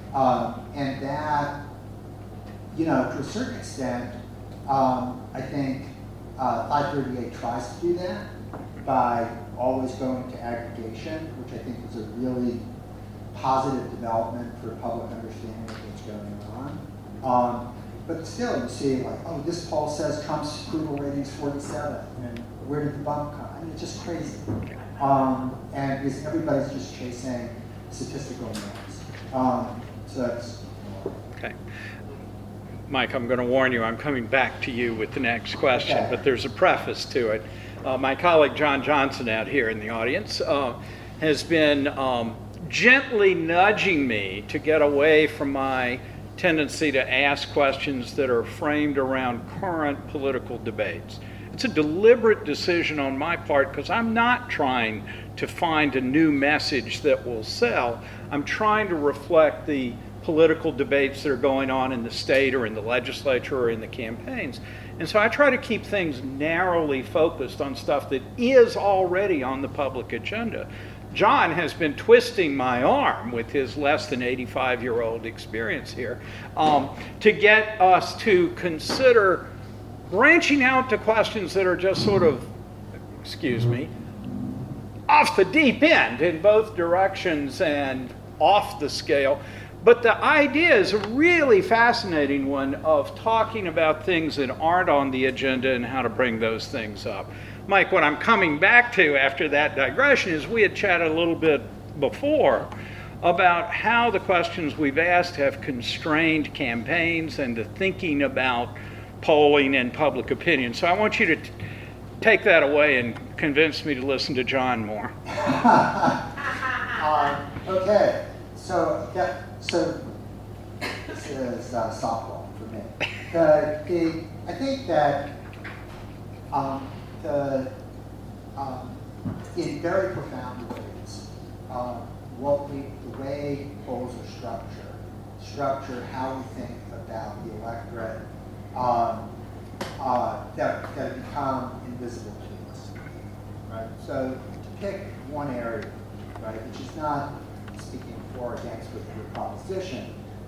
[SPEAKER 7] to a certain extent, I think 538 tries to do that by always going to aggregation, which I think is a really positive development for public understanding of what's going on. But still, you see, like, oh, this poll says Trump's approval rating's 47, and where did the bump come? I mean, it's just crazy. And because everybody's just chasing statistical noise. So that's...
[SPEAKER 3] Okay. Mike, I'm going to warn you, I'm coming back to you with the next question,
[SPEAKER 7] Okay.
[SPEAKER 3] but there's a preface to it. My colleague John Johnson out here in the audience has been gently nudging me to get away from my tendency to ask questions that are framed around current political debates. It's a deliberate decision on my part because I'm not trying to find a new message that will sell. I'm trying to reflect the political debates that are going on in the state or in the legislature or in the campaigns. And so I try to keep things narrowly focused on stuff that is already on the public agenda. John has been twisting my arm with his less than 85-year-old experience here to get us to consider branching out to questions that are just sort of, off the deep end in both directions and off the scale. But the idea is a really fascinating one of talking about things that aren't on the agenda and how to bring those things up. Mike, what I'm coming back to after that digression is we had chatted a little bit before about how the questions we've asked have constrained campaigns and the thinking about polling and public opinion. So I want you to take that away and convince me to listen to John more.
[SPEAKER 7] Okay, so this is softball for me. I think that in very profound ways, the way polls are structured how we think about the electorate, that have become invisible to us, right? So to pick one area, right, which is not speaking for or against with your proposition,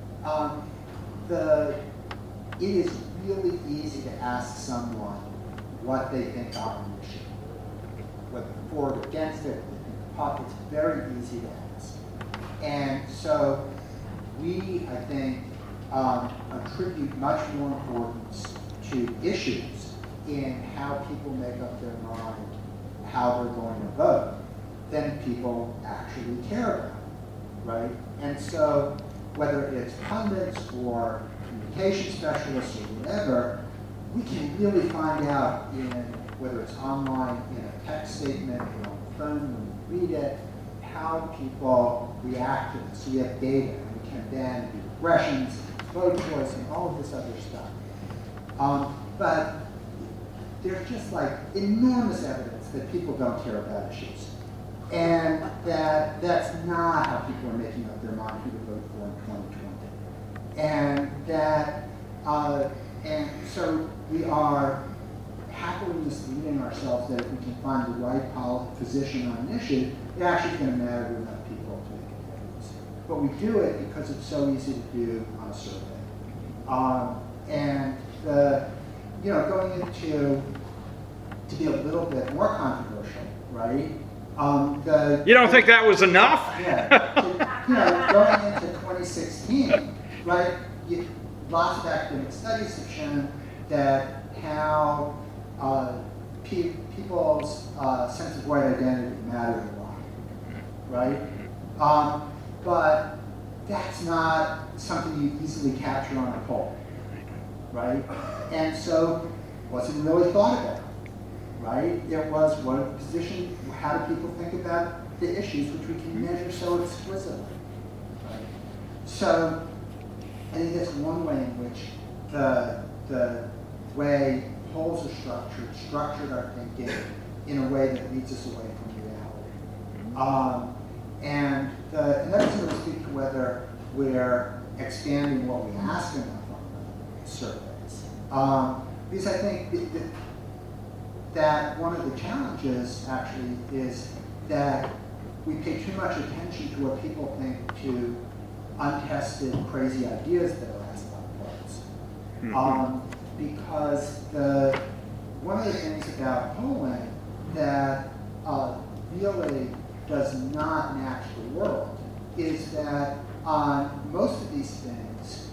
[SPEAKER 7] it is really easy to ask someone what they think on an issue, whether for or against it. It's very easy to ask, and so we, I think, attribute much more importance to issues in how people make up their mind, how they're going to vote, than people actually care about, right? And so whether it's pundits or communication specialists or whatever, we can really find out in whether it's online, in a text statement, or on the phone when we read it, how people react to this. So we have data, and we can then do regressions, vote choice, and all of this other stuff. But there's just like enormous evidence that people don't care about issues. And that's not how people are making up their mind who to vote for in 2020. And so we are happily misleading ourselves that if we can find the right position on an issue, it actually is going to matter to enough people to make a difference. But we do it because it's so easy to do on a survey. Going into to be a little bit more controversial, right?
[SPEAKER 3] You don't think that was enough?
[SPEAKER 7] Yeah. Going into 2016, right? Lots of academic studies have shown that how people's sense of white identity mattered a lot, right? But that's not something you easily capture on a poll, right? And so it wasn't really thought about, right? It was what position, how do people think about the issues which we can measure so exquisitely, right? So I think that's one way in which the way polls are structured our thinking in a way that leads us away from reality. And that's going to speak to whether we're expanding what we ask enough on the surveys. Because I think that one of the challenges actually is that we pay too much attention to what people think to untested, crazy ideas that are asked on polls. Because one of the things about polling that really does not match the world is that on most of these things,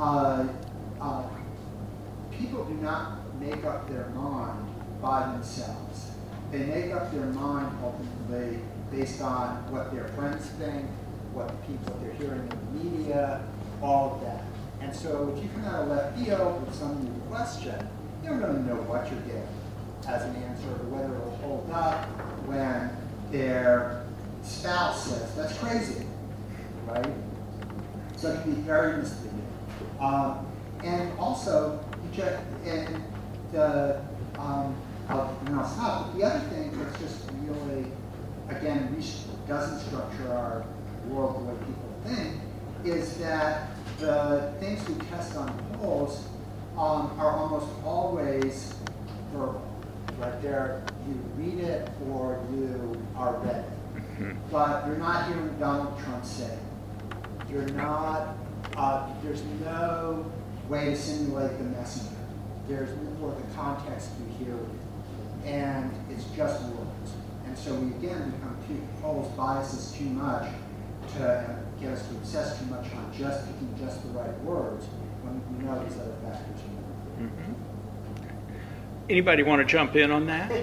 [SPEAKER 7] people do not make up their mind by themselves. They make up their mind ultimately based on what their friends think, what they're hearing in the media, all of that. And so if you come out of left field with some new question, you're going to know what you're getting as an answer, or whether it'll hold up when their spouse says, that's crazy, right? So it can be very misleading. And also, you check in the, and I'll stop, but the other thing that's just really, again, doesn't structure our world the way people think, is that the things we test on polls are almost always verbal. Right there, you read it or you are read it. But you're not hearing Donald Trump say it. You're not, there's no way to simulate the messenger. There's more the context you hear it. And it's just words. And so we again become polls bias us too much to get us to obsess too much on just picking just the right words when we know these other factors.
[SPEAKER 3] Anybody want to jump in on that?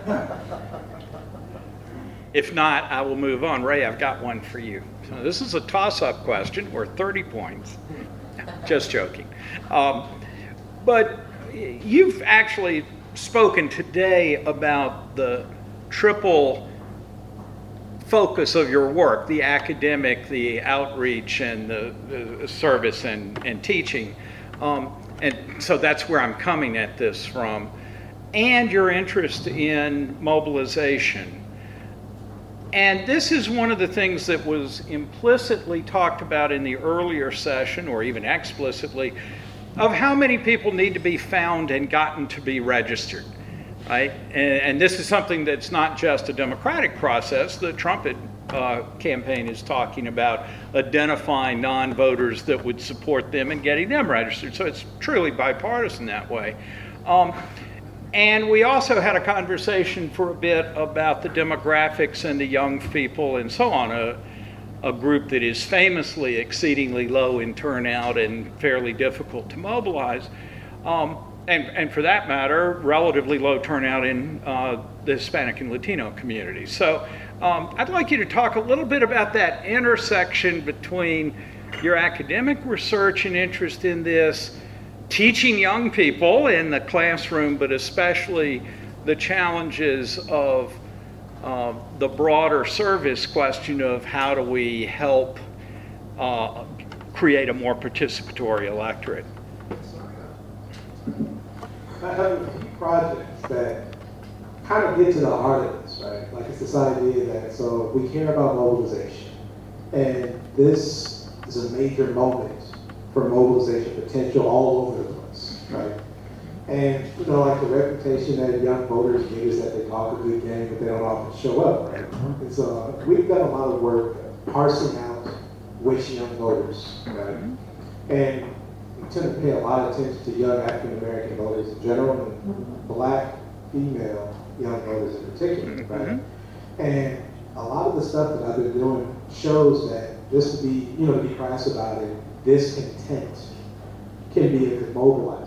[SPEAKER 3] If not, I will move on. Ray, I've got one for you. So this is a toss-up question worth 30 points. Just joking. But you've actually spoken today about the triple focus of your work, the academic, the outreach, and the service and teaching. And so that's where I'm coming at this from. And your interest in mobilization. And this is one of the things that was implicitly talked about in the earlier session, or even explicitly, of how many people need to be found and gotten to be registered, right? And this is something that's not just a democratic process. The Trump campaign is talking about identifying non-voters that would support them and getting them registered. So it's truly bipartisan that way. And we also had a conversation for a bit about the demographics and the young people and so on, a group that is famously exceedingly low in turnout and fairly difficult to mobilize. And for that matter, relatively low turnout in the Hispanic and Latino communities. So I'd like you to talk a little bit about that intersection between your academic research and interest in this, teaching young people in the classroom, but especially the challenges of the broader service question of how do we help create a more participatory electorate.
[SPEAKER 5] I have a few projects that kind of get to the heart of this, right? Like it's this idea that, so we care about mobilization, and this is a major moment for mobilization potential all over the place, right? And, you know, like the reputation that young voters get is that they talk a good game, but they don't often show up, right? And so we've done a lot of work parsing out which young voters, right? And we tend to pay a lot of attention to young African-American voters in general, and Black female young voters in particular, right? And a lot of the stuff that I've been doing shows that this to be crass about it, discontent can be a good mobilizer.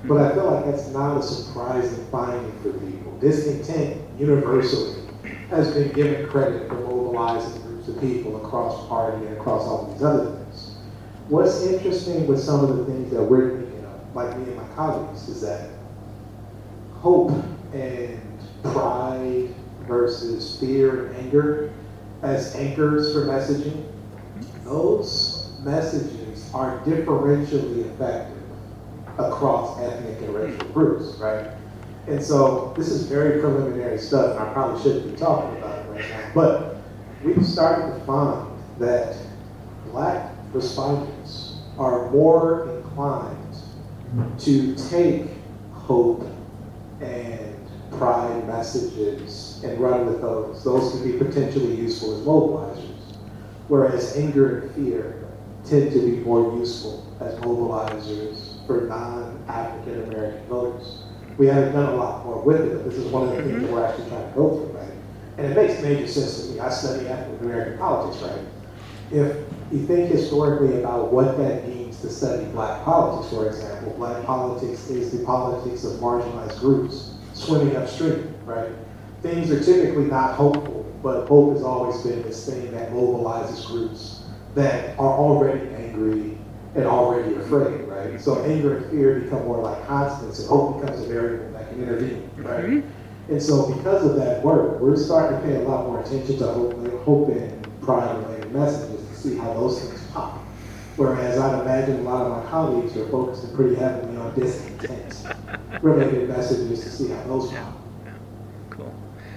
[SPEAKER 5] But I feel like that's not a surprising finding for people. Discontent universally has been given credit for mobilizing groups of people across party and across all these other things. What's interesting with some of the things that we're thinking of, like me and my colleagues, is that hope and pride versus fear and anger as anchors for messaging, those messages are differentially effective across ethnic and racial groups, right? And so this is very preliminary stuff, and I probably shouldn't be talking about it right now, but we've started to find that Black respondents are more inclined to take hope and pride messages and run with those. Those can be potentially useful as mobilizers, whereas anger and fear tend to be more useful as mobilizers for non-African American voters. We haven't done a lot more with it, but this is one of the things that we're actually trying to go through, right? And it makes major sense to me. I study African American politics, right? If you think historically about what that means to study Black politics, for example, Black politics is the politics of marginalized groups swimming upstream, right? Things are typically not hopeful, but hope has always been this thing that mobilizes groups that are already angry and already afraid, right? So anger and fear become more like constants, and hope becomes a variable that can intervene, right? And so because of that work, we're starting to pay a lot more attention to hope and pride-related messages to see how those things pop. Whereas I'd imagine a lot of my colleagues are focusing pretty heavily on discontent-related messages to see how those pop.
[SPEAKER 1] Cool.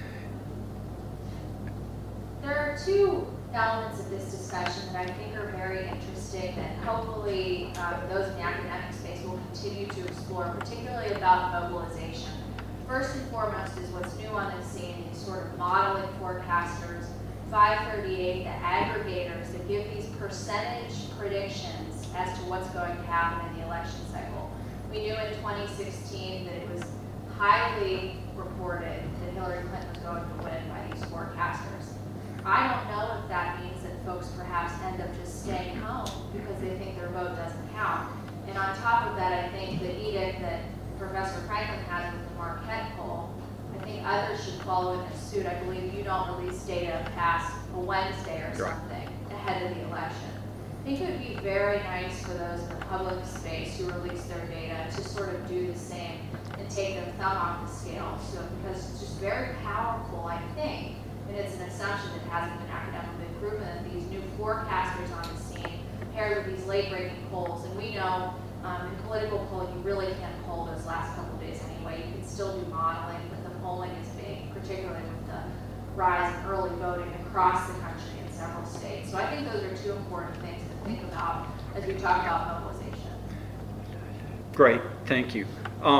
[SPEAKER 4] There are two elements of this discussion that I think are very interesting that hopefully those in the academic space will continue to explore, particularly about mobilization. First and foremost is what's new on the scene, these sort of modeling forecasters, 538, the aggregators that give these percentage predictions as to what's going to happen in the election cycle. We knew in 2016 that it was highly reported that Hillary Clinton was going to win by these forecasters. I don't know if that means that folks perhaps end up just staying home because they think their vote doesn't count. And on top of that, I think the edict that Professor Franklin has with the Marquette poll, I think others should follow in this suit. I believe you don't release data past a Wednesday or something ahead of the election. I think it would be very nice for those in the public space who release their data to sort of do the same and take their thumb off the scale. So because it's just very powerful, I think, and it's an assumption that hasn't been academically proven, that these new forecasters on the scene paired with these late-breaking polls, and we know in political polling you really can't poll those last couple of days anyway. You can still do modeling, but the polling is big, particularly with the rise in early voting across the country in several states. So I think those are two important things to think about as we talk about mobilization.
[SPEAKER 3] Great, thank you.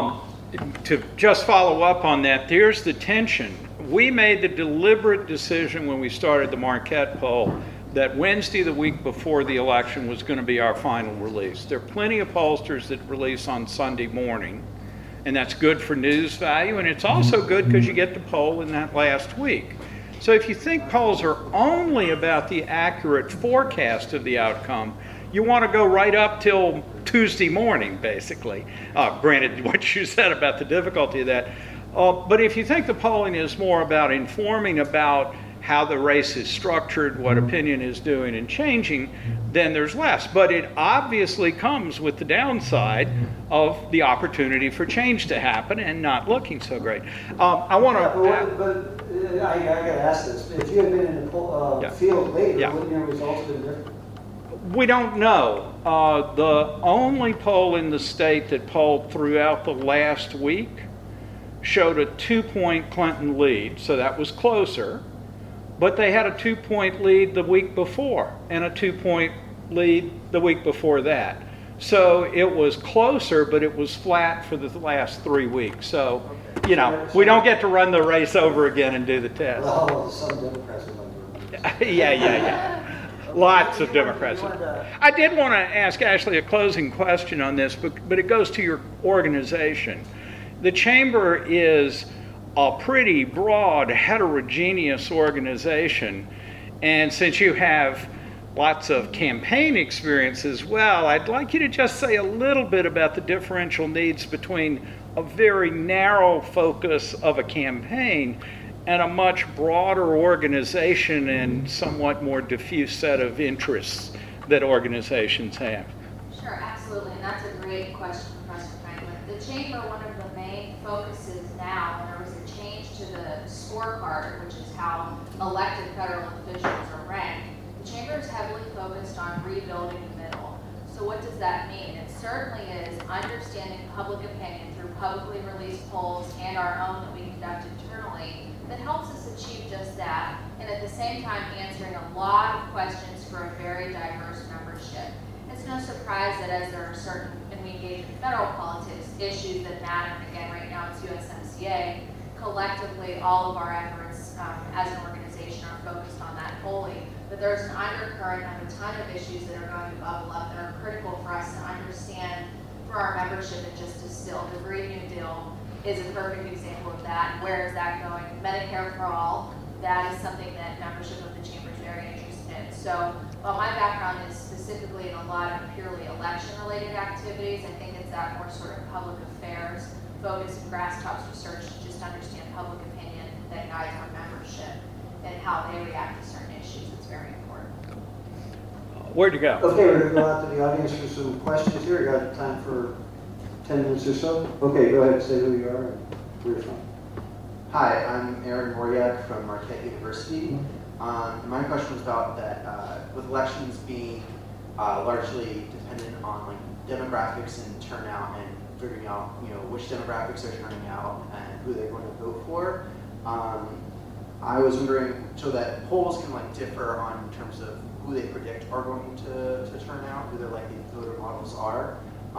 [SPEAKER 3] To just follow up on that, there's the tension. We made the deliberate decision when we started the Marquette poll that Wednesday, the week before the election, was going to be our final release. There are plenty of pollsters that release on Sunday morning, and that's good for news value, and it's also good because you get to poll in that last week. So if you think polls are only about the accurate forecast of the outcome, you want to go right up till Tuesday morning, basically. Granted, what you said about the difficulty of that. But if you think the polling is more about informing about how the race is structured, what opinion is doing and changing, then there's less. But it obviously comes with the downside of the opportunity for change to happen and not looking so great. I want to...
[SPEAKER 8] But I got to ask this. If you had been in the field later, wouldn't your results have been different?
[SPEAKER 3] We don't know. The only poll in the state that polled throughout the last week showed a 2-point Clinton lead, so that was closer. But they had a 2-point lead the week before and a 2-point lead the week before that. So it was closer, but it was flat for the last 3 weeks. So, you know, we don't get to run the race over again and do the test.
[SPEAKER 8] Well, some Democrats would like to run.
[SPEAKER 3] Yeah. Lots of Democrats. I did want to ask Ashley a closing question on this, but it goes to your organization. The Chamber is a pretty broad, heterogeneous organization, and since you have lots of campaign experience as well. I'd like you to just say a little bit about the differential needs between a very narrow focus of a campaign and a much broader organization and somewhat more diffuse set of interests that organizations have.
[SPEAKER 4] Sure, absolutely, and that's a great question, Professor Franklin. The Chamber, one of the main focuses now, when there was a change to the scorecard, which is how elected federal officials are ranked, the Chamber is heavily focused on rebuilding the middle. So what does that mean? It certainly is understanding public opinion through publicly released polls and our own that we conduct internally that helps us achieve just that, and at the same time answering a lot of questions for a very diverse membership. It's no surprise that as there are certain, and we engage in federal politics, issues that matter, and again right now it's USMCA, collectively all of our efforts as an organization are focused on that wholly. But there's an undercurrent of a ton of issues that are going to bubble up that are critical for us to understand for our membership and just distill. The Green New Deal is a perfect example of that. Where is that going? Medicare for all, that is something that membership of the Chamber is very interested in. So while my background is specifically in a lot of purely election-related activities, I think it's that more sort of public affairs focus and grass tops research to just understand public opinion that guides our membership and how they react to certain issues. It's very important.
[SPEAKER 3] Where'd you go?
[SPEAKER 8] Okay, we're going to go out to the audience for some questions here. We got time for 10 minutes or so. Okay, go ahead and say who you are and where you're from.
[SPEAKER 9] Hi, I'm Aaron Moriak from Marquette University. My question was about that with elections being largely dependent on like demographics and turnout and figuring out which demographics are turning out and who they're going to vote for. I was wondering, so that polls can like differ on terms of who they predict are going to turn out, who their likely voter models are.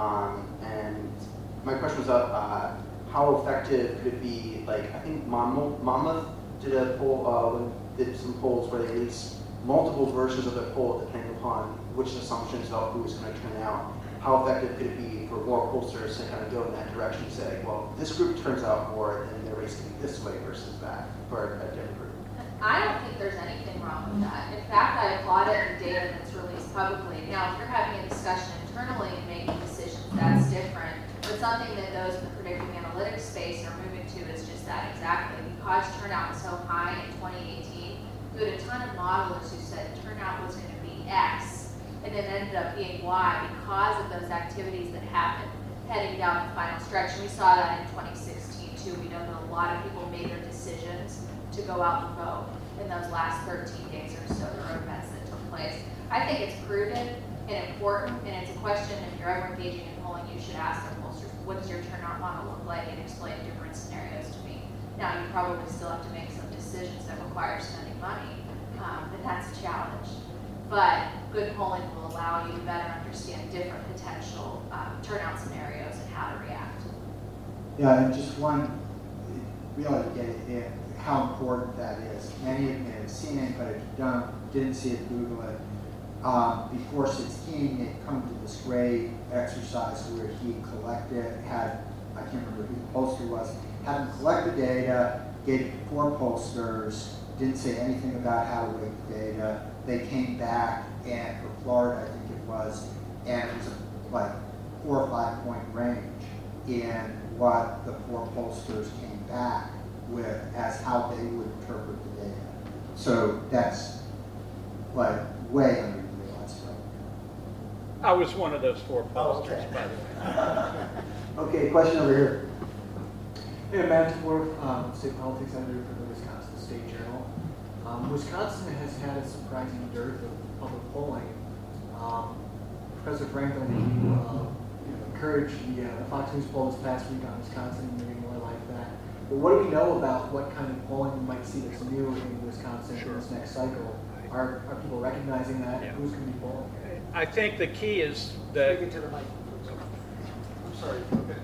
[SPEAKER 9] And my question was about how effective could it be, like I think Monmouth did a poll, did some polls where they released multiple versions of the poll depending upon which assumptions about who was going to turn out. How effective could it be for more pollsters to kind of go in that direction and say, well, this group turns out more and their race can be this way versus that for a different group?
[SPEAKER 4] I don't think there's anything wrong with that. In fact, I applaud it in data that's released publicly. Now, if you're having a discussion internally and making decisions, that's different. But something that those in the predictive analytics space are moving to is just that exactly. Because turnout was so high in 2018, we had a ton of modelers who said turnout was going to be X, and it ended up being Y because of those activities that happened heading down the final stretch. And we saw that in 2016 too. We know that a lot of people made their decisions to go out and vote in those last 13 days or so. There were events that took place. I think it's prudent and important, and it's a question if you're ever engaging in polling, you should ask the pollsters, what does your turnout model look like, and explain different scenarios to me. Now, you probably still have to make some decisions that require spending money, and that's a challenge. But good polling will allow you to better understand different potential turnout scenarios and how to react.
[SPEAKER 7] Yeah, and just one, really get it in, how important that is. Many of you have seen it, but if you didn't see it, Google it. Before 16, they'd come to this great exercise where he I can't remember who the pollster was, had them collect the data, gave it to 4 pollsters, didn't say anything about how to weight the data. They came back, and for Florida, I think it was, and it was like 4 or 5 point range in what the 4 pollsters came back with as how they would interpret the data. So that's like way underutilized.
[SPEAKER 3] I was one of those 4 posters,
[SPEAKER 8] okay.
[SPEAKER 3] by the way.
[SPEAKER 8] Okay, question over here.
[SPEAKER 10] Hey, Matt Dworf, state politics editor for the Wisconsin State Journal. Wisconsin has had a surprising dearth of public polling. Professor Franklin, you encouraged the Fox News poll this past week on Wisconsin, maybe more like that. But what do we know about what kind of polling we might see that's new in Wisconsin in this next cycle? Are people recognizing that? Yeah. Who's going to be polling?
[SPEAKER 3] I think the key is that...
[SPEAKER 10] Speak into the mic. I'm sorry.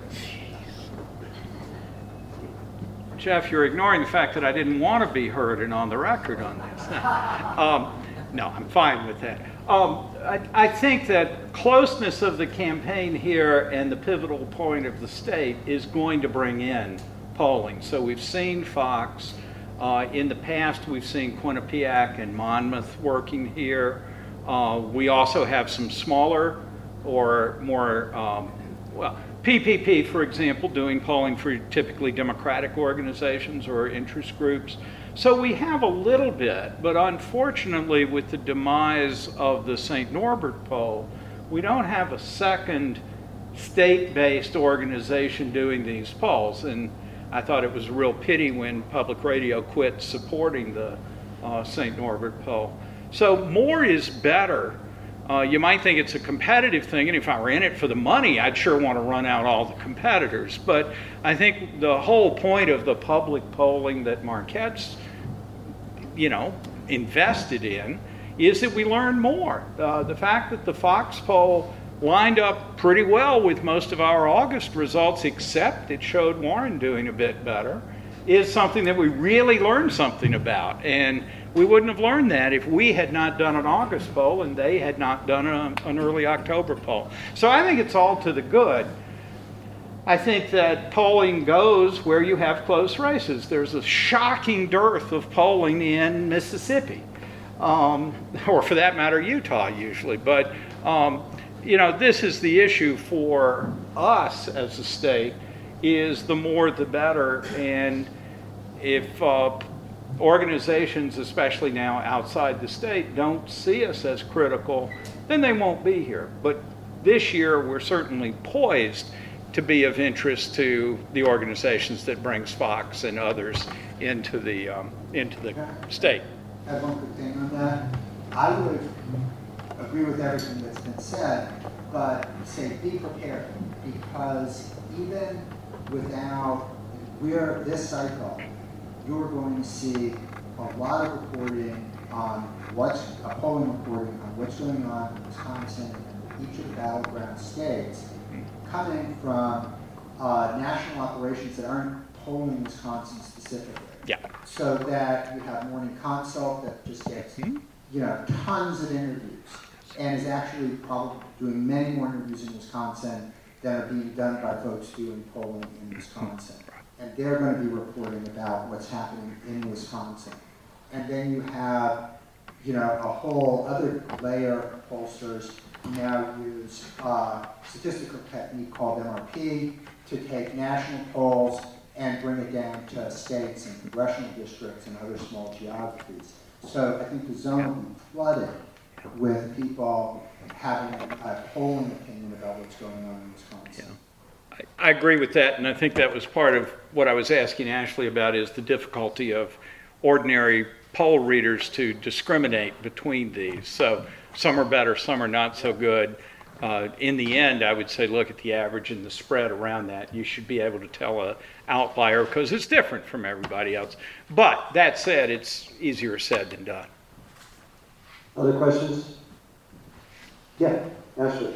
[SPEAKER 3] Jeff, you're ignoring the fact that I didn't want to be heard and on the record on this. No, I'm fine with that. I think that closeness of the campaign here and the pivotal point of the state is going to bring in polling. So we've seen Fox. In the past, we've seen Quinnipiac and Monmouth working here. We also have some smaller or more, PPP, for example, doing polling for typically Democratic organizations or interest groups. So we have a little bit, but unfortunately with the demise of the St. Norbert poll, we don't have a second state-based organization doing these polls. And I thought it was a real pity when public radio quit supporting the St. Norbert poll. So more is better. You might think it's a competitive thing, and if I were in it for the money, I'd sure want to run out all the competitors. But I think the whole point of the public polling that Marquette's, invested in is that we learn more. The fact that the Fox poll lined up pretty well with most of our August results, except it showed Warren doing a bit better, is something that we really learned something about. And we wouldn't have learned that if we had not done an August poll and they had not done an early October poll. So I think it's all to the good. I think that polling goes where you have close races. There's a shocking dearth of polling in Mississippi, or for that matter, Utah usually. But, this is the issue for us as a state, is the more the better. And if organizations, especially now outside the state, don't see us as critical, then they won't be here. But this year, we're certainly poised to be of interest to the organizations that brings Fox and others into the state.
[SPEAKER 7] I have one quick thing on that. I would agree with everything that's been said, but say be prepared, because even without this cycle, you're going to see a lot of reporting on polling reporting on what's going on in Wisconsin and each of the battleground states, coming from national operations that aren't polling Wisconsin specifically.
[SPEAKER 3] Yeah.
[SPEAKER 7] So that you have Morning Consult that just gets tons of interviews and is actually probably doing many more interviews in Wisconsin than are being done by folks doing polling in Wisconsin. And they're going to be reporting about what's happening in Wisconsin. And then you have, a whole other layer of pollsters who now use a statistical technique called MRP to take national polls and bring it down to states and congressional districts and other small geographies. So I think the zone will be flooded with people having a polling opinion about what's going on in Wisconsin.
[SPEAKER 3] Yeah. I agree with that, and I think that was part of what I was asking Ashley about, is the difficulty of ordinary poll readers to discriminate between these. So some are better, some are not so good. In the end, I would say look at the average and the spread around that. You should be able to tell an outlier because it's different from everybody else. But that said, it's easier said than done.
[SPEAKER 8] Other questions? Yeah, Ashley.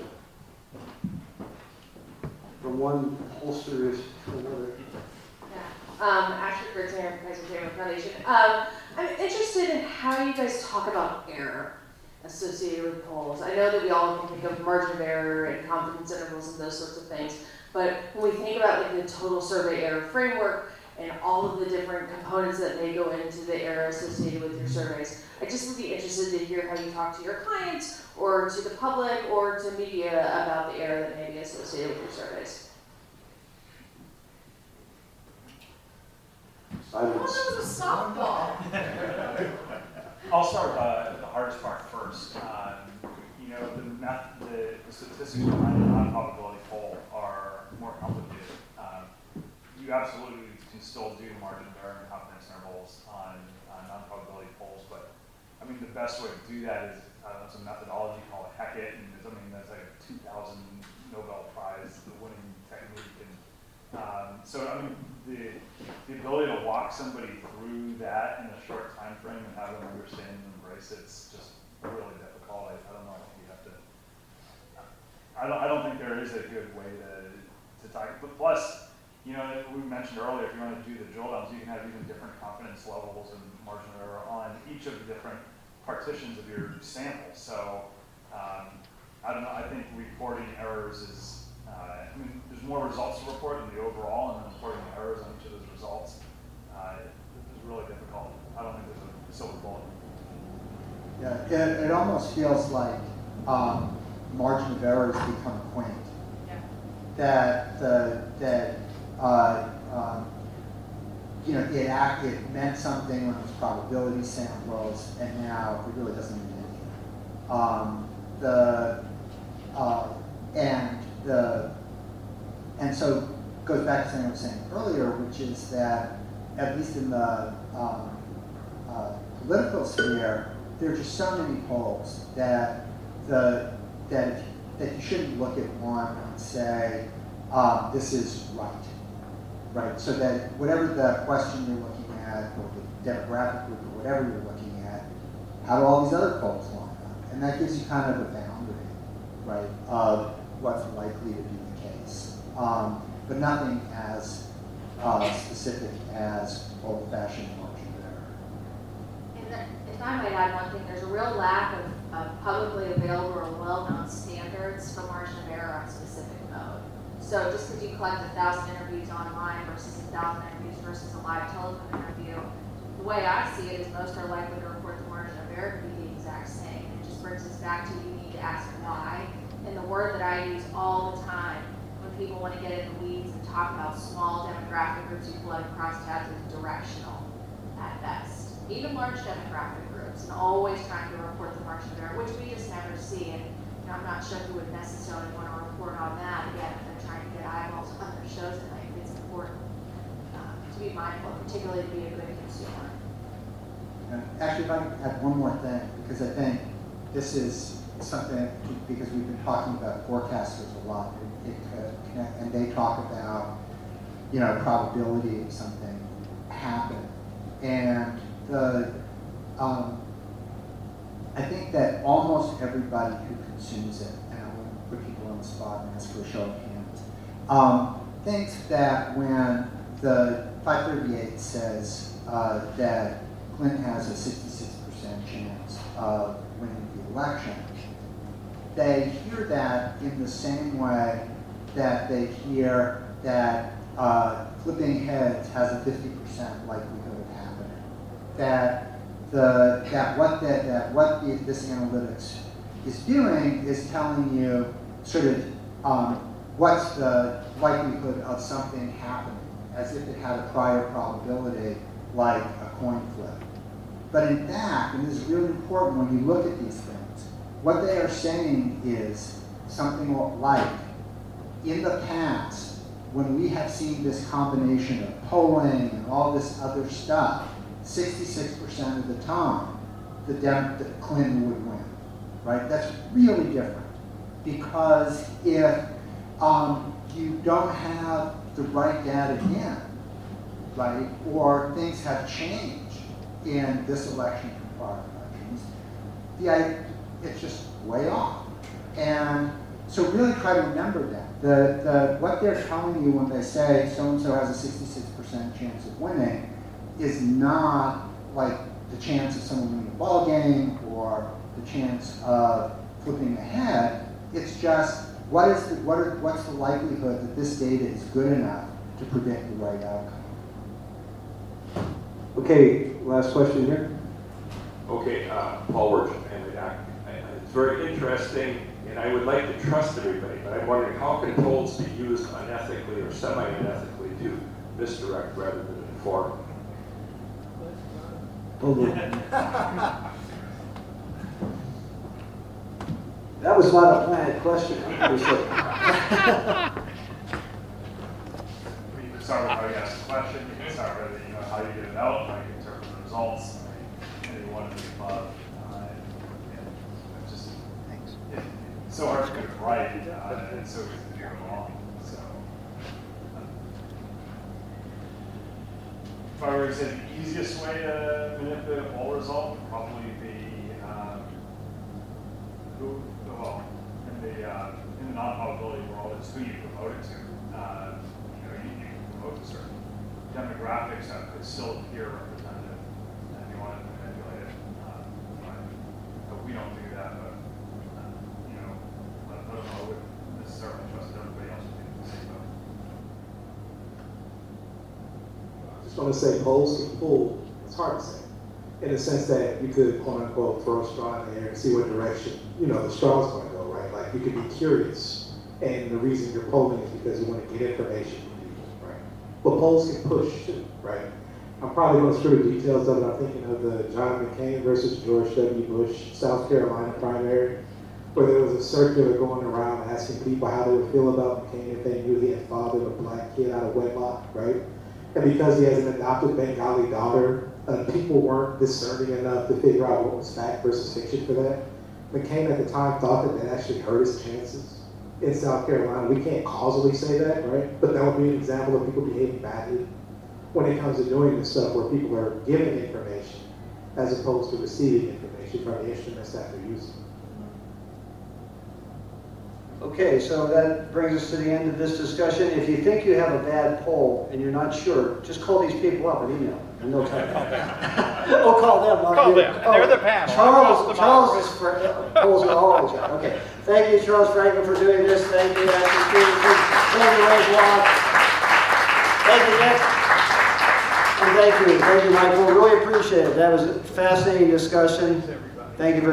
[SPEAKER 8] From one pollster to another.
[SPEAKER 4] Ashley Kurtzman, Kaiser Family Foundation. I'm interested in how you guys talk about error associated with polls. I know that we all can think of margin of error and confidence intervals and those sorts of things, but when we think about the total survey error framework and all of the different components that may go into the error associated with your surveys, I just would be interested to hear how you talk to your clients or to the public or to media about the error that may be associated with your surveys.
[SPEAKER 8] Silence.
[SPEAKER 2] That was a softball.
[SPEAKER 6] I'll start with the hardest part first. The statistics behind the non-probability poll are more complicated. You absolutely can still do margin of error and confidence intervals on non-probability polls, but the best way to do that is there's a methodology called Hackett, and that's like a 2000 Nobel Prize winning technique. And the ability to walk somebody through that in a short time frame and have them understand and embrace it's just really difficult. I don't know. I think you have to. I don't think there is a good way to talk. But plus, we mentioned earlier, if you want to do the drill downs, you can have even different confidence levels and margin of error on each of the different partitions of your sample. So I don't know. I think reporting errors is. There's more results to report than the overall, and then reporting the errors on each of those results is really difficult. I don't think there's a silver bullet.
[SPEAKER 7] Yeah, it almost feels like margin of error has become quaint. Yeah. It meant something when it was probability samples, and now it really doesn't mean anything. And so it goes back to something I was saying earlier, which is that at least in the political sphere, there are just so many polls that you shouldn't look at one and say this is right? So that whatever the question you're looking at, or the demographic group, or whatever you're looking at, how do all these other polls line up? And that gives you kind of a boundary, right, of what's likely to be the case. But nothing as specific as old-fashioned margin of error.
[SPEAKER 4] And if I might add one thing, there's a real lack of publicly available or well-known standards for margin of error on specific mode. So just because you collect 1,000 interviews online versus 1,000 interviews versus a live telephone interview, the way I see it is most are likely to report the margin of error to be the exact same. It just brings us back to you need to ask why. And the word that I use all the time when people want to get in the weeds and talk about small demographic groups you flood across tabs is directional at best. Even large demographic groups, and always trying to report the margin of error, which we just never see. And I'm not sure who would necessarily want to report on that. Again, if they're trying to get eyeballs on their shows tonight, it's important to be mindful, particularly to be a good consumer.
[SPEAKER 7] And actually, if I could add one more thing, because I think this is something, because we've been talking about forecasters a lot, and they talk about, probability of something happen. And I think that almost everybody who consumes it, and I won't put people on the spot and ask for a show of hands, thinks that when the 538 says that Clinton has a 66% chance of winning the election, they hear that in the same way that they hear that flipping heads has a 50% likelihood of happening. What this analytics is doing is telling you sort of what's the likelihood of something happening, as if it had a prior probability, like a coin flip. But in fact, and this is really important when you look at these things, what they are saying is something like, in the past, when we have seen this combination of polling and all this other stuff, 66% of the time, the Clinton would win, right? That's really different, because if you don't have the right data in, right, or things have changed in this election from prior elections, it's just way off. And so really try to remember that. What they're telling you when they say so-and-so has a 66% chance of winning is not like the chance of someone winning a ball game or the chance of flipping a head. It's just what's the likelihood that this data is good enough to predict the right outcome.
[SPEAKER 8] Okay, last question here.
[SPEAKER 11] Okay, Paul Wirch, Henry Doc. It's very interesting, and I would like to trust everybody, but I'm wondering how can polls be used unethically or semi-unethically to misdirect rather than inform?
[SPEAKER 8] That was not a planned question.
[SPEAKER 6] We can start with how you ask the question. You can start with how you get it out, how you interpret the results. Any one of the above. It's so hard to get it right, and it's so easy to do it wrong. So, if I were to say the easiest way to manipulate a poll result would probably be in the non-probability world, it's who you promote it to. You can promote to certain demographics that could still appear representative, and you want to manipulate it. But we don't do that. But I don't know. I wouldn't necessarily trust that everybody else would do the same.
[SPEAKER 12] I just want to say polls can fool. It's hard to say.
[SPEAKER 5] in the sense that you could, quote unquote, throw a straw in the air and see what direction, the straw's going to go, right? Like, you could be curious, and the reason you're polling is because you want to get information from people, right? But polls can push too, right? I'm probably going to screw the details of it. I'm thinking of the John McCain versus George W. Bush, South Carolina primary, where there was a circular going around asking people how they would feel about McCain if they knew he had fathered a black kid out of wedlock, right? And because he has an adopted Bengali daughter, people weren't discerning enough to figure out what was fact versus fiction for that. McCain at the time thought that that actually hurt his chances in South Carolina. We can't causally say that, right? But that would be an example of people behaving badly when it comes to doing this stuff where people are giving information as opposed to receiving information from the instruments that they're using.
[SPEAKER 8] Okay, so that brings us to the end of this discussion. If you think you have a bad poll and you're not sure, just call these people up and email them, and they'll tell you. Oh, call them.
[SPEAKER 3] Call them. They're the panel.
[SPEAKER 8] Charles is for polls are always right. Okay. Thank you, Charles Franklin, for doing this. Thank you, Ashley Stevenson. Thank you, Ray Block. Thank you, Nick. And thank you, Michael. Really appreciate it. That was a fascinating discussion. Thank you very much.